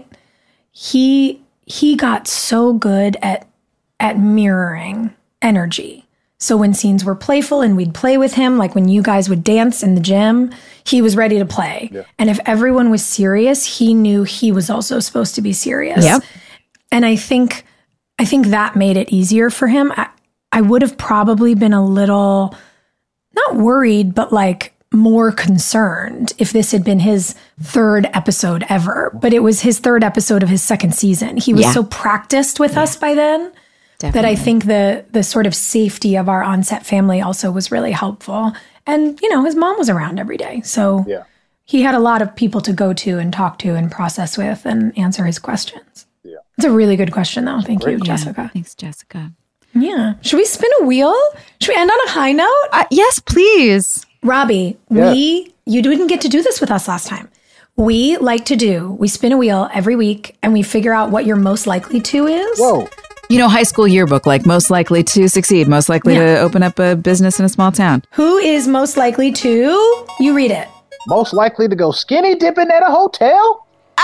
he he got so good at at mirroring energy. So when scenes were playful and we'd play with him, like when you guys would dance in the gym, he was ready to play. Yeah. And if everyone was serious, he knew he was also supposed to be serious. Yep. And I think I think that made it easier for him. I, I would have probably been a little not worried, but like more concerned if this had been his third episode ever. But it was his third episode of his second season. He was Yeah. so practiced with us by then that I think the the sort of safety of our on-set family also was really helpful. And, you know, his mom was around every day. So Yeah. he had a lot of people to go to and talk to and process with and answer his questions. Yeah. It's a really good question, though. Thank you, Yeah. Jessica. Thanks, Jessica. Yeah. Should we spin a wheel? Should we end on a high note? Uh, yes, please. Robbie, Yeah. we you didn't get to do this with us last time. We like to do, we spin a wheel every week and we figure out what you're most likely to is. Whoa. You know, high school yearbook, like most likely to succeed, most likely Yeah. to open up a business in a small town. Who is most likely to, you read it. Most likely to go skinny dipping at a hotel?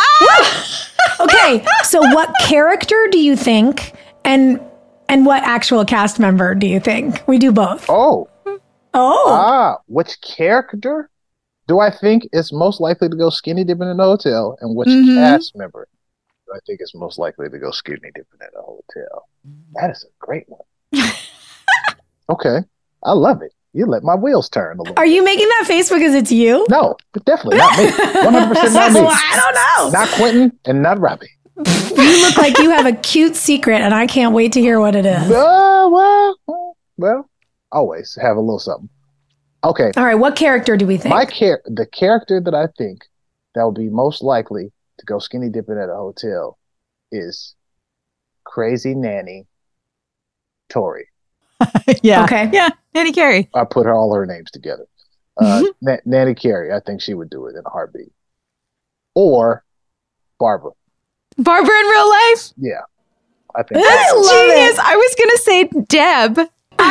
Okay, so what character do you think and and what actual cast member do you think? We do both. Oh. Oh, Ah, which character do I think is most likely to go skinny dipping in a hotel, and which Mm-hmm. cast member do I think is most likely to go skinny dipping at a hotel? That is a great one. Okay, I love it. You let my wheels turn a little. are you making that face because it's you? No, but definitely not me. one hundred percent not me. I don't know. Not Quentin and not Robbie. You look like you have a cute secret and I can't wait to hear what it is. Oh, well, well, well, always have a little something. Okay, All right, what character do we think? my char- the character that I think that would be most likely to go skinny dipping at a hotel is Crazy Nanny Tori. Yeah. Okay. Yeah. Nanny Carey. I put her all her names together. Uh, Na- Nanny Carey, I think she would do it in a heartbeat. Or Barbara. Barbara in real life. Yeah, I think. That's love genius. it. I was going to say Deb.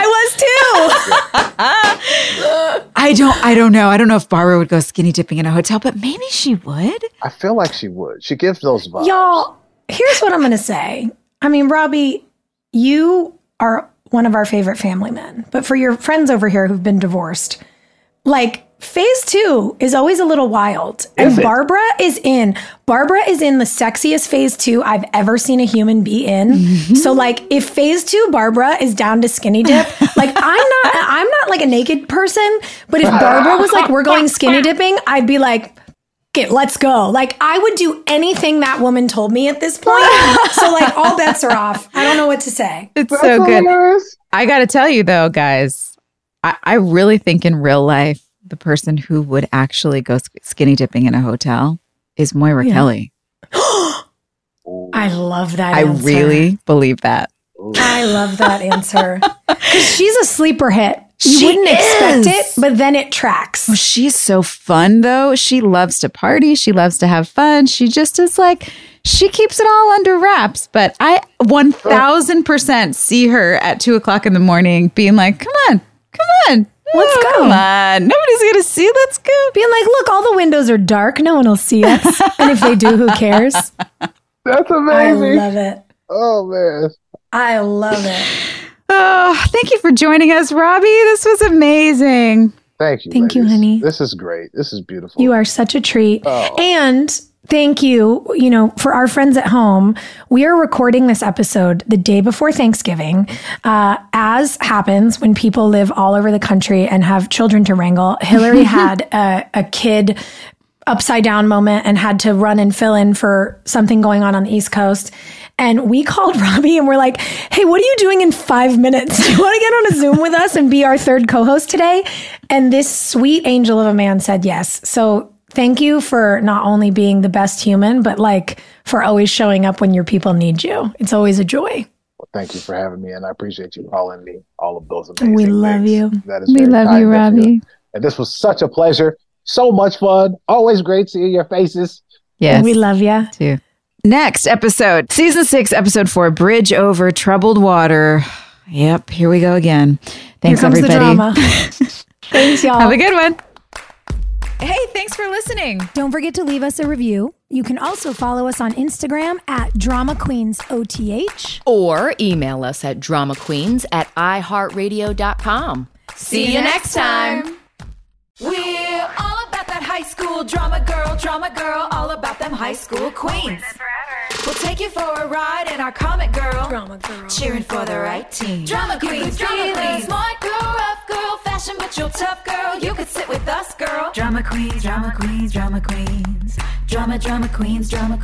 I was too. I don't I don't know. I don't know if Barbara would go skinny dipping in a hotel, but maybe she would. I feel like she would. She gives those vibes. Y'all, here's what I'm going to say. I mean, Robbie, you are one of our favorite family men, but for your friends over here who've been divorced, like phase two is always a little wild. And Is it? Barbara is in. Barbara is in the sexiest phase two I've ever seen a human be in. So like if phase two Barbara is down to skinny dip, like I'm not I'm not like a naked person, but if Barbara was like, we're going skinny dipping, I'd be like, okay, let's go. Like I would do anything that woman told me at this point. So like all bets are off. I don't know what to say. It's That's so good. hilarious. I got to tell you though, guys, I, I really think in real life, the person who would actually go sk- skinny dipping in a hotel is Moira Yeah. Kelly. I love that I answer. really believe that. I love that answer. Because she's a sleeper hit. You She wouldn't expect is. it, but then it tracks. Oh, she's so fun though. She loves to party. She loves to have fun. She just is like, she keeps it all under wraps. But I one thousand percent see her at two o'clock in the morning being like, come on, come on. Let's Oh, go. Come on. Nobody's going to see. Let's go. Being like, look, all the windows are dark. No one will see us. And if they do, who cares? That's I amazing. love it. Oh man. I love it. Oh, thank you for joining us, Robbie. This was amazing. Thank you. Thank you, ladies. honey. This is great. This is beautiful. You are such a treat. Oh. And thank you, you know, for our friends at home. We are recording this episode the day before Thanksgiving. Uh, as happens when people live all over the country and have children to wrangle, Hillary had a, a kid upside down moment and had to run and fill in for something going on on the East Coast. And we called Robbie and we're like, hey, what are you doing in five minutes? Do you want to get on a Zoom with us and be our third co-host today? And this sweet angel of a man said yes. So thank you for not only being the best human, but like for always showing up when your people need you. It's always a joy. Well, thank you for having me, and I appreciate you calling me all of those amazing We love things. you. That is We very love kind you, of Robbie. And this was such a pleasure. So much fun. Always great seeing your faces. Yes. We love you. Too. Next episode, season six, episode four, Bridge Over Troubled Water. Yep, here we go again. Thanks, Here comes everybody. the drama. Thanks, y'all. Have a good one. Hey, thanks for listening. Don't forget to leave us a review. You can also follow us on Instagram at Drama Queens O T H. Or email us at drama queens at i heart radio dot com. See you next time. We're all about that high school drama girl, drama girl, all about them high school queens. We'll take you for a ride in our comic girl, Drama girl. cheering for the right team. Drama queens, drama queens, smart girl, rough girl, fashion but you're tough girl. You could sit with us, girl. Drama queens, drama queens, drama queens, drama, drama queens, drama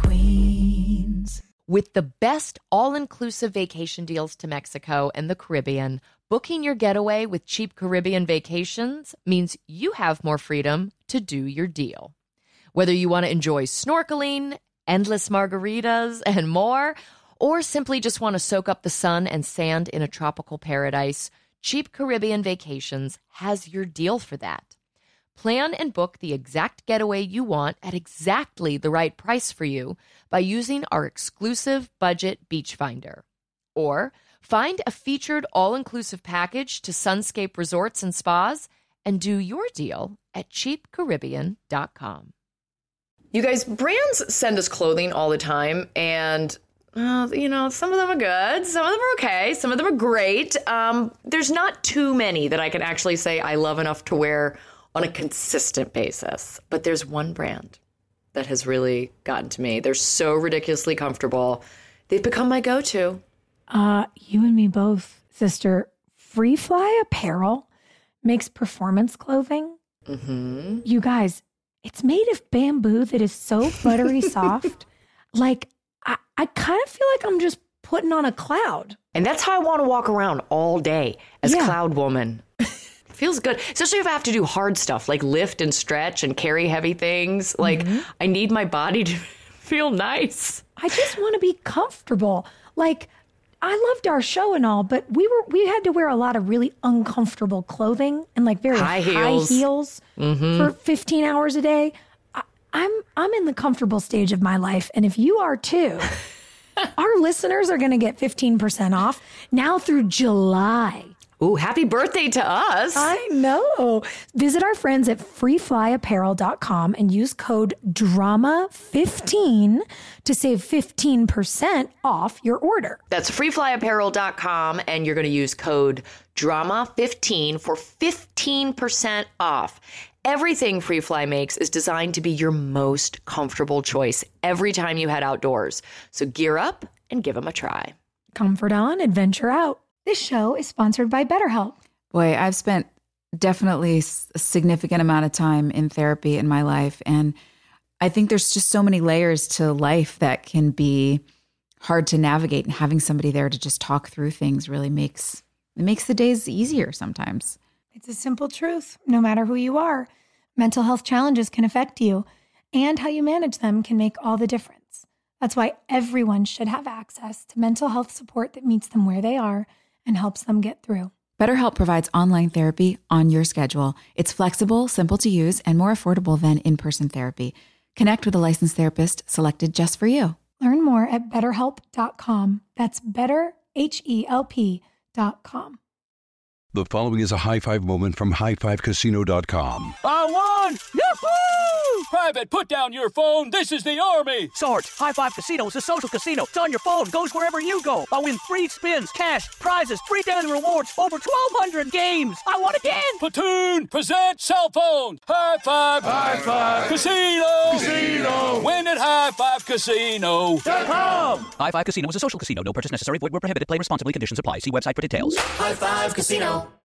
queens. With the best all-inclusive vacation deals to Mexico and the Caribbean, booking your getaway with Cheap Caribbean Vacations means you have more freedom to do your deal. Whether you want to enjoy snorkeling, endless margaritas, and more, or simply just want to soak up the sun and sand in a tropical paradise, Cheap Caribbean Vacations has your deal for that. Plan and book the exact getaway you want at exactly the right price for you by using our exclusive budget beach finder. Or find a featured all-inclusive package to Sunscape Resorts and Spas and do your deal at cheap caribbean dot com. You guys, brands send us clothing all the time, and uh, you know, some of them are good, some of them are okay, some of them are great. Um, there's not too many that I can actually say I love enough to wear on a consistent basis. But there's one brand that has really gotten to me. They're so ridiculously comfortable. They've become my go-to. Uh, you and me both, sister. Free Fly Apparel makes performance clothing. Mm-hmm. You guys, it's made of bamboo that is so buttery soft. Like, I, I kind of feel like I'm just putting on a cloud. And that's how I want to walk around all day as Yeah. Cloud Woman. Feels good, especially if I have to do hard stuff like lift and stretch and carry heavy things. Like, I need my body to feel nice. I just want to be comfortable. Like, I loved our show and all, but we were we had to wear a lot of really uncomfortable clothing and like very High high heels. heels, for fifteen hours a day. I, I'm I'm in the comfortable stage of my life, and if you are too, our listeners are going to get fifteen percent off now through July. Ooh, happy birthday to us. I know. Visit our friends at free fly apparel dot com and use code drama fifteen to save fifteen percent off your order. That's free fly apparel dot com, and you're going to use code drama fifteen for fifteen percent off. Everything Free Fly makes is designed to be your most comfortable choice every time you head outdoors. So gear up and give them a try. Comfort on, adventure out. This show is sponsored by BetterHelp. Boy, I've spent definitely s- a significant amount of time in therapy in my life. And I think there's just so many layers to life that can be hard to navigate. And having somebody there to just talk through things really makes, it makes the days easier sometimes. It's a simple truth. No matter who you are, mental health challenges can affect you, and how you manage them can make all the difference. That's why everyone should have access to mental health support that meets them where they are and helps them get through. BetterHelp provides online therapy on your schedule. It's flexible, simple to use, and more affordable than in-person therapy. Connect with a licensed therapist selected just for you. Learn more at better help dot com. That's better, H E L P dot com. The following is a high five moment from high five casino dot com. I won! Yahoo! Private, put down your phone. This is the Army. Sarge, High Five Casino is a social casino. It's on your phone. Goes wherever you go. I win free spins, cash, prizes, free daily rewards, over twelve hundred games. I won again. Platoon, present cell phone. High Five. High Five. Casino. Casino. Win at high five casino dot com. High Five Casino is a social casino. No purchase necessary. Void where prohibited. Play responsibly. Conditions apply. See website for details. High Five Casino.